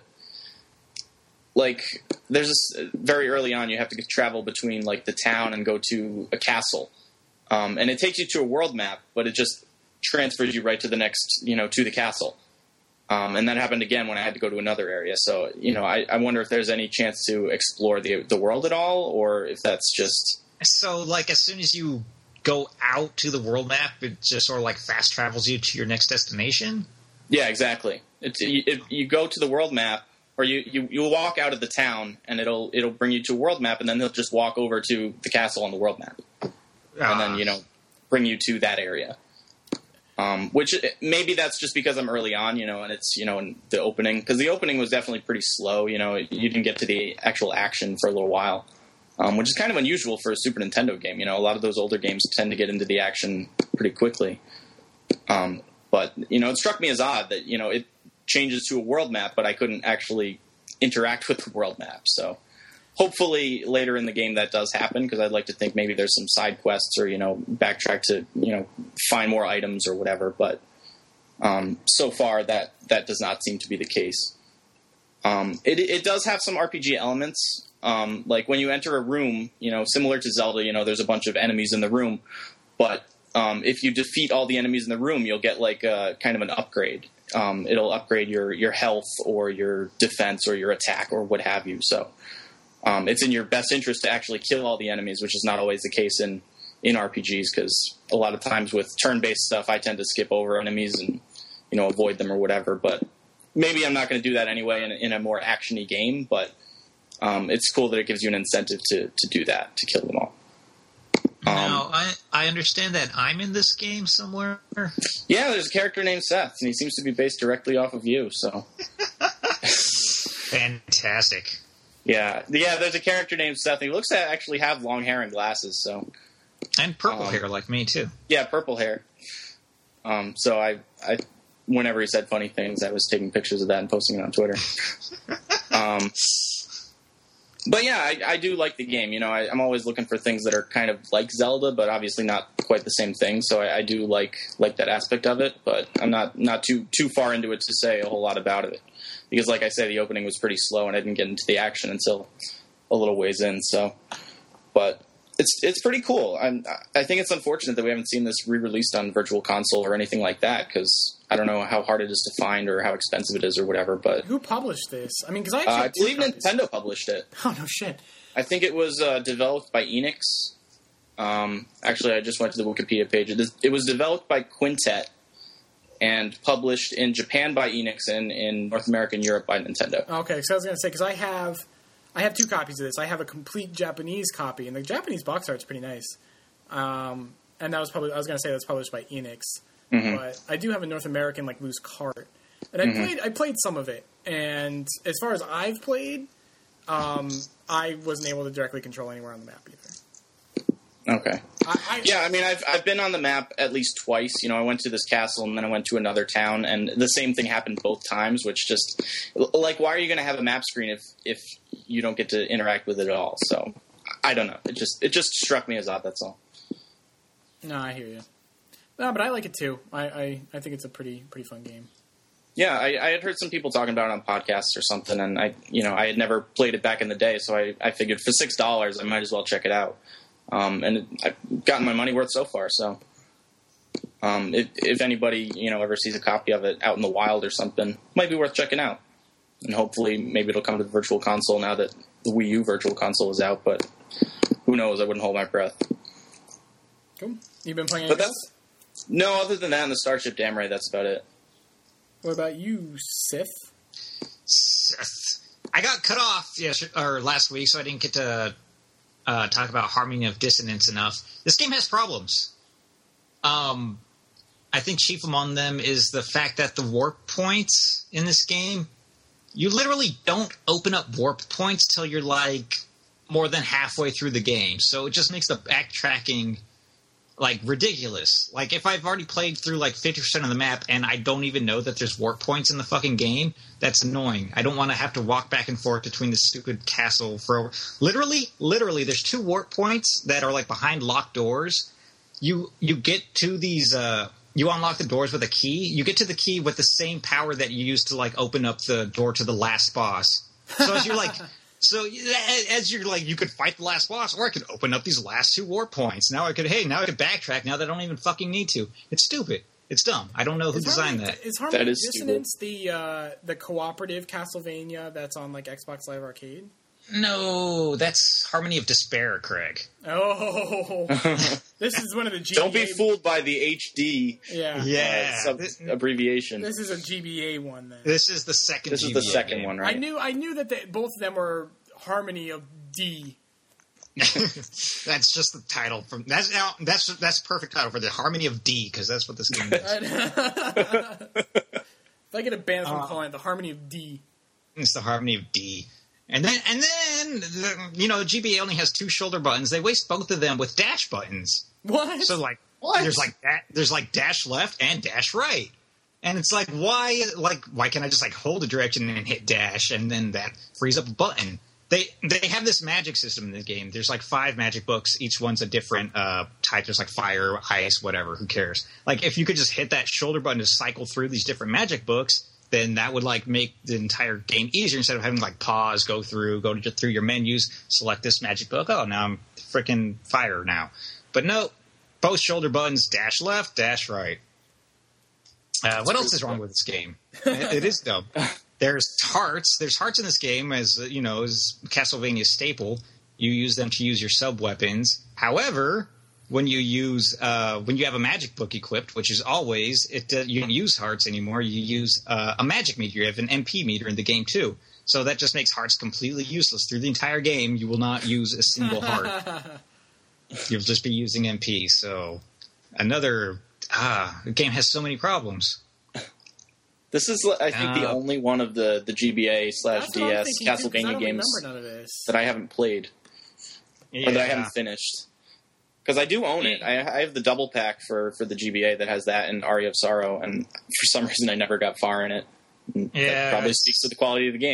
Like, there's this very early on, you have to travel between like the town and go to a castle, and it takes you to a world map, but it just transfers you right to the next, you know, to the castle. And that happened again when I had to go to another area. So, you know, I wonder if there's any chance to explore the world at all, or if that's just... So, like, as soon as you go out to the world map, it just sort of, like, fast travels you to your next destination? Yeah, exactly. You go to the world map, or you walk out of the town, and it'll bring you to a world map, and then they'll just walk over to the castle on the world map. And then, you know, bring you to that area. Which maybe that's just because I'm early on, you know, and it's, you know, in the opening. Because the opening was definitely pretty slow, you know. You didn't get to the actual action for a little while. Which is kind of unusual for a Super Nintendo game. You know, a lot of those older games tend to get into the action pretty quickly. But, you know, it struck me as odd that, you know, it changes to a world map, but I couldn't actually interact with the world map. So hopefully later in the game that does happen, because I'd like to think maybe there's some side quests or, you know, backtrack to, you know, find more items or whatever. But so far that does not seem to be the case. It does have some RPG elements. Like when you enter a room, you know, similar to Zelda, you know, there's a bunch of enemies in the room, but if you defeat all the enemies in the room, you'll get like a kind of an upgrade. It'll upgrade your health or your defense or your attack or what have you. So it's in your best interest to actually kill all the enemies, which is not always the case in RPGs, because a lot of times with turn-based stuff, I tend to skip over enemies and, you know, avoid them or whatever. But maybe I'm not going to do that anyway in a more action-y game, but it's cool that it gives you an incentive to do that, to kill them all. Now, I understand that I'm in this game somewhere. Yeah, there's a character named Seth, and he seems to be based directly off of you, so. Fantastic. Yeah, there's a character named Seth, and he looks to actually have long hair and glasses, so. And purple hair like me, too. Yeah, purple hair. So I whenever he said funny things, I was taking pictures of that and posting it on Twitter. But yeah, I do like the game. You know, I'm always looking for things that are kind of like Zelda, but obviously not quite the same thing. So I do like that aspect of it, but I'm not too far into it to say a whole lot about it. Because like I say, the opening was pretty slow and I didn't get into the action until a little ways in. So, but it's pretty cool. I think it's unfortunate that we haven't seen this re-released on Virtual Console or anything like that, because I don't know how hard it is to find or how expensive it is or whatever. But who published this? I mean, because I believe Nintendo published it. Oh no shit! I think it was developed by Enix. Actually, I just went to the Wikipedia page. It was developed by Quintet and published in Japan by Enix and in North America and Europe by Nintendo. Okay, so I was going to say, because I have 2 copies of this. I have a complete Japanese copy, and the Japanese box art's pretty nice. And that was I was going to say that's published by Enix, but I do have a North American like loose cart, and I played some of it. And as far as I've played, I wasn't able to directly control anywhere on the map either. Okay. Yeah, I mean, I've been on the map at least twice. You know, I went to this castle and then I went to another town, and the same thing happened both times. Which just like, why are you going to have a map screen if you don't get to interact with it at all? So I don't know. It just struck me as odd. That's all. No, I hear you. No, but I like it too. I think it's a pretty fun game. Yeah, I had heard some people talking about it on podcasts or something, and I had never played it back in the day, so I figured for $6 I might as well check it out. And I've gotten my money worth so far. So, if anybody ever sees a copy of it out in the wild or something, it might be worth checking out. And hopefully, maybe it'll come to the Virtual Console now that the Wii U Virtual Console is out. But who knows? I wouldn't hold my breath. Cool. You've been playing anything else? No, other than that and the Starship Dam Ray, that's about it. What about you, Sith? I got cut off last week, so I didn't get to talk about Harmony of Dissonance enough. This game has problems. I think chief among them is the fact that the warp points in this game, you literally don't open up warp points till you're like more than halfway through the game. So it just makes the backtracking like ridiculous. Like if I've already played through like 50% of the map and I don't even know that there's warp points in the fucking game, that's annoying. I don't want to have to walk back and forth between the stupid castle for literally there's 2 warp points that are like behind locked doors. You get to these you unlock the doors with a key. You get to the key with the same power that you use to like open up the door to the last boss. So as you're like you could fight the last boss, or I could open up these last 2 warp points. Now I could backtrack now that I don't even fucking need to. It's stupid. It's dumb. I don't know who designed that. Is Harmony of Dissonance the cooperative Castlevania that's on like Xbox Live Arcade? No, that's Harmony of Despair, Craig. Oh, this is one of the GBA. Don't be fooled by the HD. Abbreviation. This is a GBA one. Then this is the second. This GBA is the second game. one, right? I knew that both of them were Harmony of D. That's just the title from that's perfect title for the Harmony of D, because that's what this game is. If I get a ban from calling it the Harmony of D. It's the Harmony of D. And then the GBA only has 2 shoulder buttons. They waste both of them with dash buttons. What? So there's like dash left and dash right. And it's like why can't I just like hold a direction and hit dash and then that frees up a button? They have this magic system in the game. There's like 5 magic books. Each one's a different type. There's like fire, ice, whatever. Who cares? Like if you could just hit that shoulder button to cycle through these different magic books, then that would like make the entire game easier instead of having to like pause, go through your menus, select this magic book. Oh, now I'm freaking fire now. But no, both shoulder buttons, dash left, dash right. What else is wrong with this game? It is dumb. There's hearts. There's hearts in this game, as you know, is Castlevania's staple. You use them to use your sub weapons. However, when you have a magic book equipped, which is always you don't use hearts anymore. You use a magic meter. You have an MP meter in the game too. So that just makes hearts completely useless through the entire game. You will not use a single heart. You'll just be using MP. So the game has so many problems. This is, I think, the only one of the GBA/DS Castlevania games that I haven't played or that I haven't finished. Because I do own it. I have the double pack for the GBA that has that and Aria of Sorrow, and for some reason I never got far in it. That probably speaks to the quality of the game.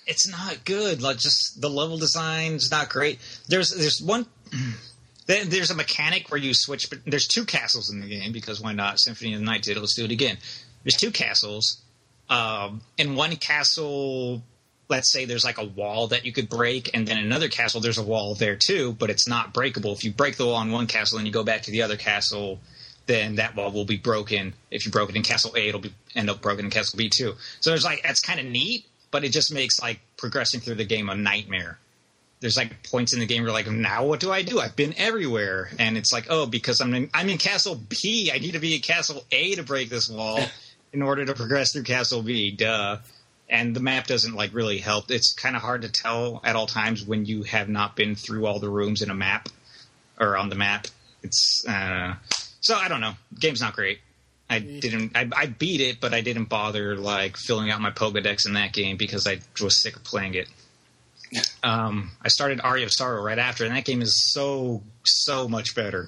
it's not good. Like, just the level design's not great. There's one. There's a mechanic where you switch. But there's 2 castles in the game because why not? Symphony of the Night did it. Let's do it again. There's 2 castles. In one castle, let's say there's like a wall that you could break, and then in another castle there's a wall there too, but it's not breakable. If you break the wall in one castle and you go back to the other castle, then that wall will be broken. If you broke it in Castle A, it'll end up broken in Castle B too. So there's like, that's kind of neat, but it just makes like progressing through the game a nightmare. There's like points in the game where like, now what do I do? I've been everywhere, and it's like, oh, because I'm in Castle B, I need to be in Castle A to break this wall in order to progress through Castle B. Duh. And the map doesn't like really help. It's kind of hard to tell at all times when you have not been through all the rooms in a map or on the map. It's so I don't know. Game's not great. I beat it, but I didn't bother like filling out my Pokédex in that game because I was sick of playing it. I started Aria of Sorrow right after, and that game is so much better.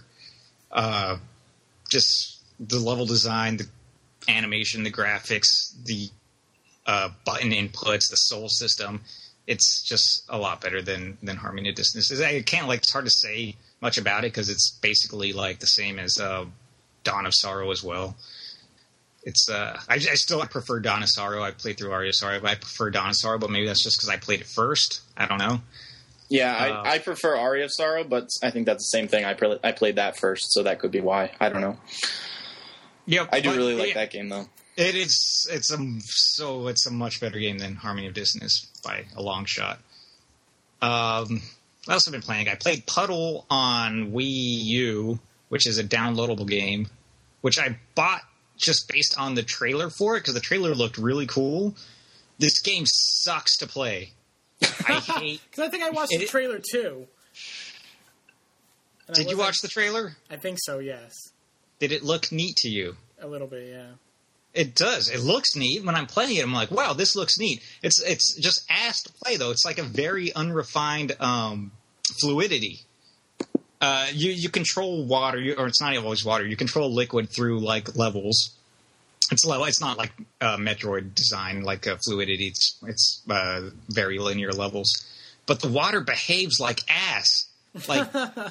Just the level design, the animation, the graphics, the button inputs, the soul system. It's just a lot better than Harmony of Dissonance. I can't it's hard to say much about it because it's basically like the same as Dawn of Sorrow as well. It's I still prefer Dawn of Sorrow. I played through Aria of Sorrow, but I prefer Dawn of Sorrow, but maybe that's just because I played it first. I don't know. Yeah, I prefer Aria of Sorrow, but I think that's the same thing. I played that first, so that could be why. I don't know. Yeah, I do really like that game though. It's a much better game than Harmony of Dissonance by a long shot. What else have I been playing? I played Puddle on Wii U, which is a downloadable game, which I bought just based on the trailer for it because the trailer looked really cool. This game sucks to play. I hate. Because I think I watched the trailer too. Did you watch the trailer? I think so. Yes. Did it look neat to you? A little bit, yeah. It does. It looks neat. When I'm playing it, I'm like, wow, this looks neat. It's just ass to play, though. It's like a very unrefined fluidity. You control water, or it's not always water. You control liquid through, like, levels. It's not like Metroid design, like fluidity. It's very linear levels. But the water behaves like ass. Like...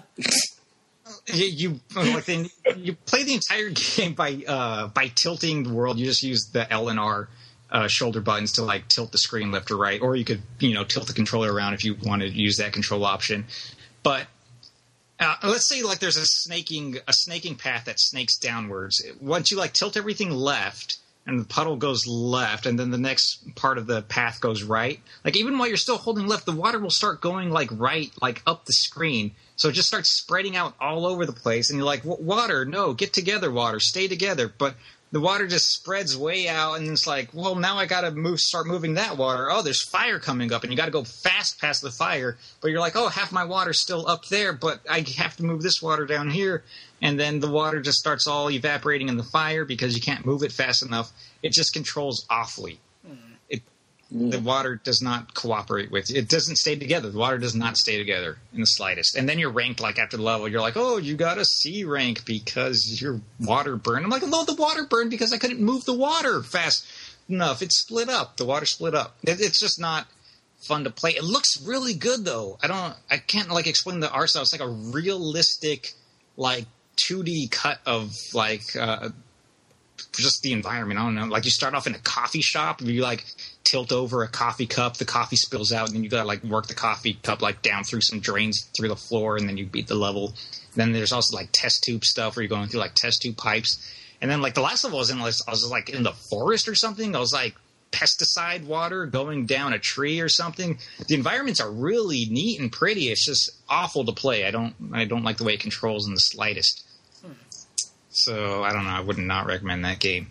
You play the entire game by tilting the world. You just use the L and R shoulder buttons to like tilt the screen left or right, or you could tilt the controller around if you want to use that control option. But let's say like there's a snaking path that snakes downwards. Once you like tilt everything left and the puddle goes left, and then the next part of the path goes right. Like even while you're still holding left, the water will start going like right, like up the screen. So it just starts spreading out all over the place, and you're like, water, no, get together, water, stay together. But the water just spreads way out, and it's like, well, now I got to start moving that water. Oh, there's fire coming up, and you got to go fast past the fire. But you're like, oh, half my water's still up there, but I have to move this water down here. And then the water just starts all evaporating in the fire because you can't move it fast enough. It just controls awfully. The water does not cooperate with it. It doesn't stay together. The water does not stay together in the slightest. And then you're ranked like after the level. You're like, oh, you got a C rank because your water burned. I'm like, no, the water burned because I couldn't move the water fast enough. It split up. The water split up. It's just not fun to play. It looks really good though. I can't like explain the art style. It's like a realistic like 2D cut of like just the environment. I don't know. Like you start off in a coffee shop. You like tilt over a coffee cup, the coffee spills out, and then you gotta like work the coffee cup like down through some drains through the floor, and then you beat the level. Then there's also like test tube stuff where you're going through like test tube pipes. And then like the last level I was like in the forest or something. I was like pesticide water going down a tree or something. The environments are really neat and pretty. It's just awful to play. I don't like the way it controls in the slightest. So I don't know. I would not recommend that game.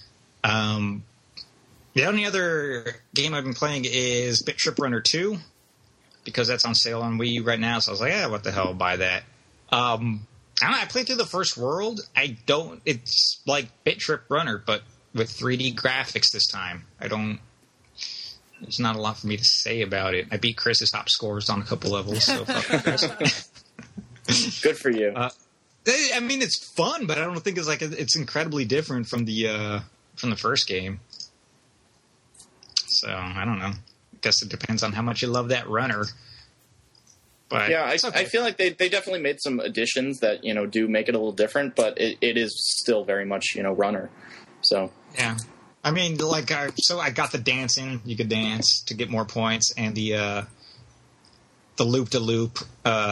The only other game I've been playing is Bit Trip Runner 2 because that's on sale on Wii U right now. So I was like, yeah, what the hell, I'll buy that. I don't know. I played through the first world. It's like Bit Trip Runner, but with 3D graphics this time. There's not a lot for me to say about it. I beat Chris's top scores on a couple levels. So good for you. I mean, it's fun, but I don't think it's incredibly different from the first game. So I don't know. guess it depends on how much you love that runner. But Yeah, it's okay. I feel like they definitely made some additions that, do make it a little different, but it is still very much, runner. So, Yeah. I mean, like, so I got the dancing. You could dance to get more points, and the loop-to-loop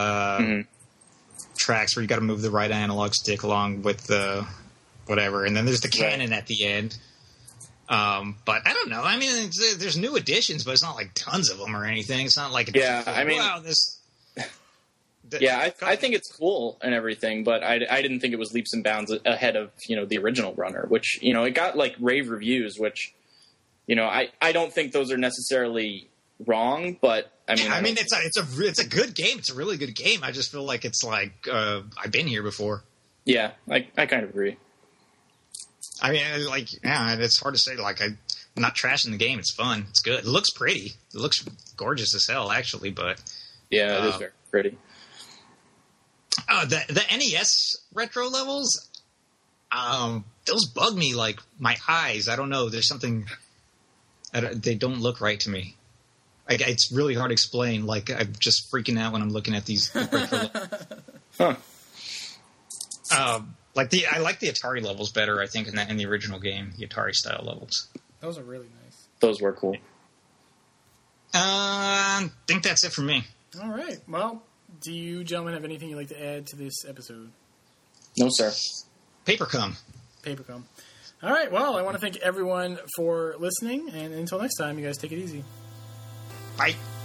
tracks where you got to move the right analog stick along with the whatever. And then there's the cannon at the end. But I don't know. I mean, there's new additions, but it's not like tons of them or anything. It's not like, wow, this... Yeah, I think it's cool and everything, but I didn't think it was leaps and bounds ahead of, the original runner, which, it got like rave reviews, which, I don't think those are necessarily wrong, but I mean, it's a good game. It's a really good game. I just feel like it's like, I've been here before. Yeah, I kind of agree. I mean, it's hard to say. Like, I'm not trashing the game. It's fun. It's good. It looks pretty. It looks gorgeous as hell, actually, but. Yeah, it is very pretty. The NES retro levels, those bug me like my eyes. I don't know. There's something. They don't look right to me. It's really hard to explain. Like, I'm just freaking out when I'm looking at these retro levels. Huh. I like the Atari levels better. I think in the original game, the Atari style levels. Those are really nice. Those were cool. I think that's it for me. All right. Well, do you gentlemen have anything you'd like to add to this episode? No, sir. Papercum. All right. Well, I want to thank everyone for listening, and until next time, you guys take it easy. Bye.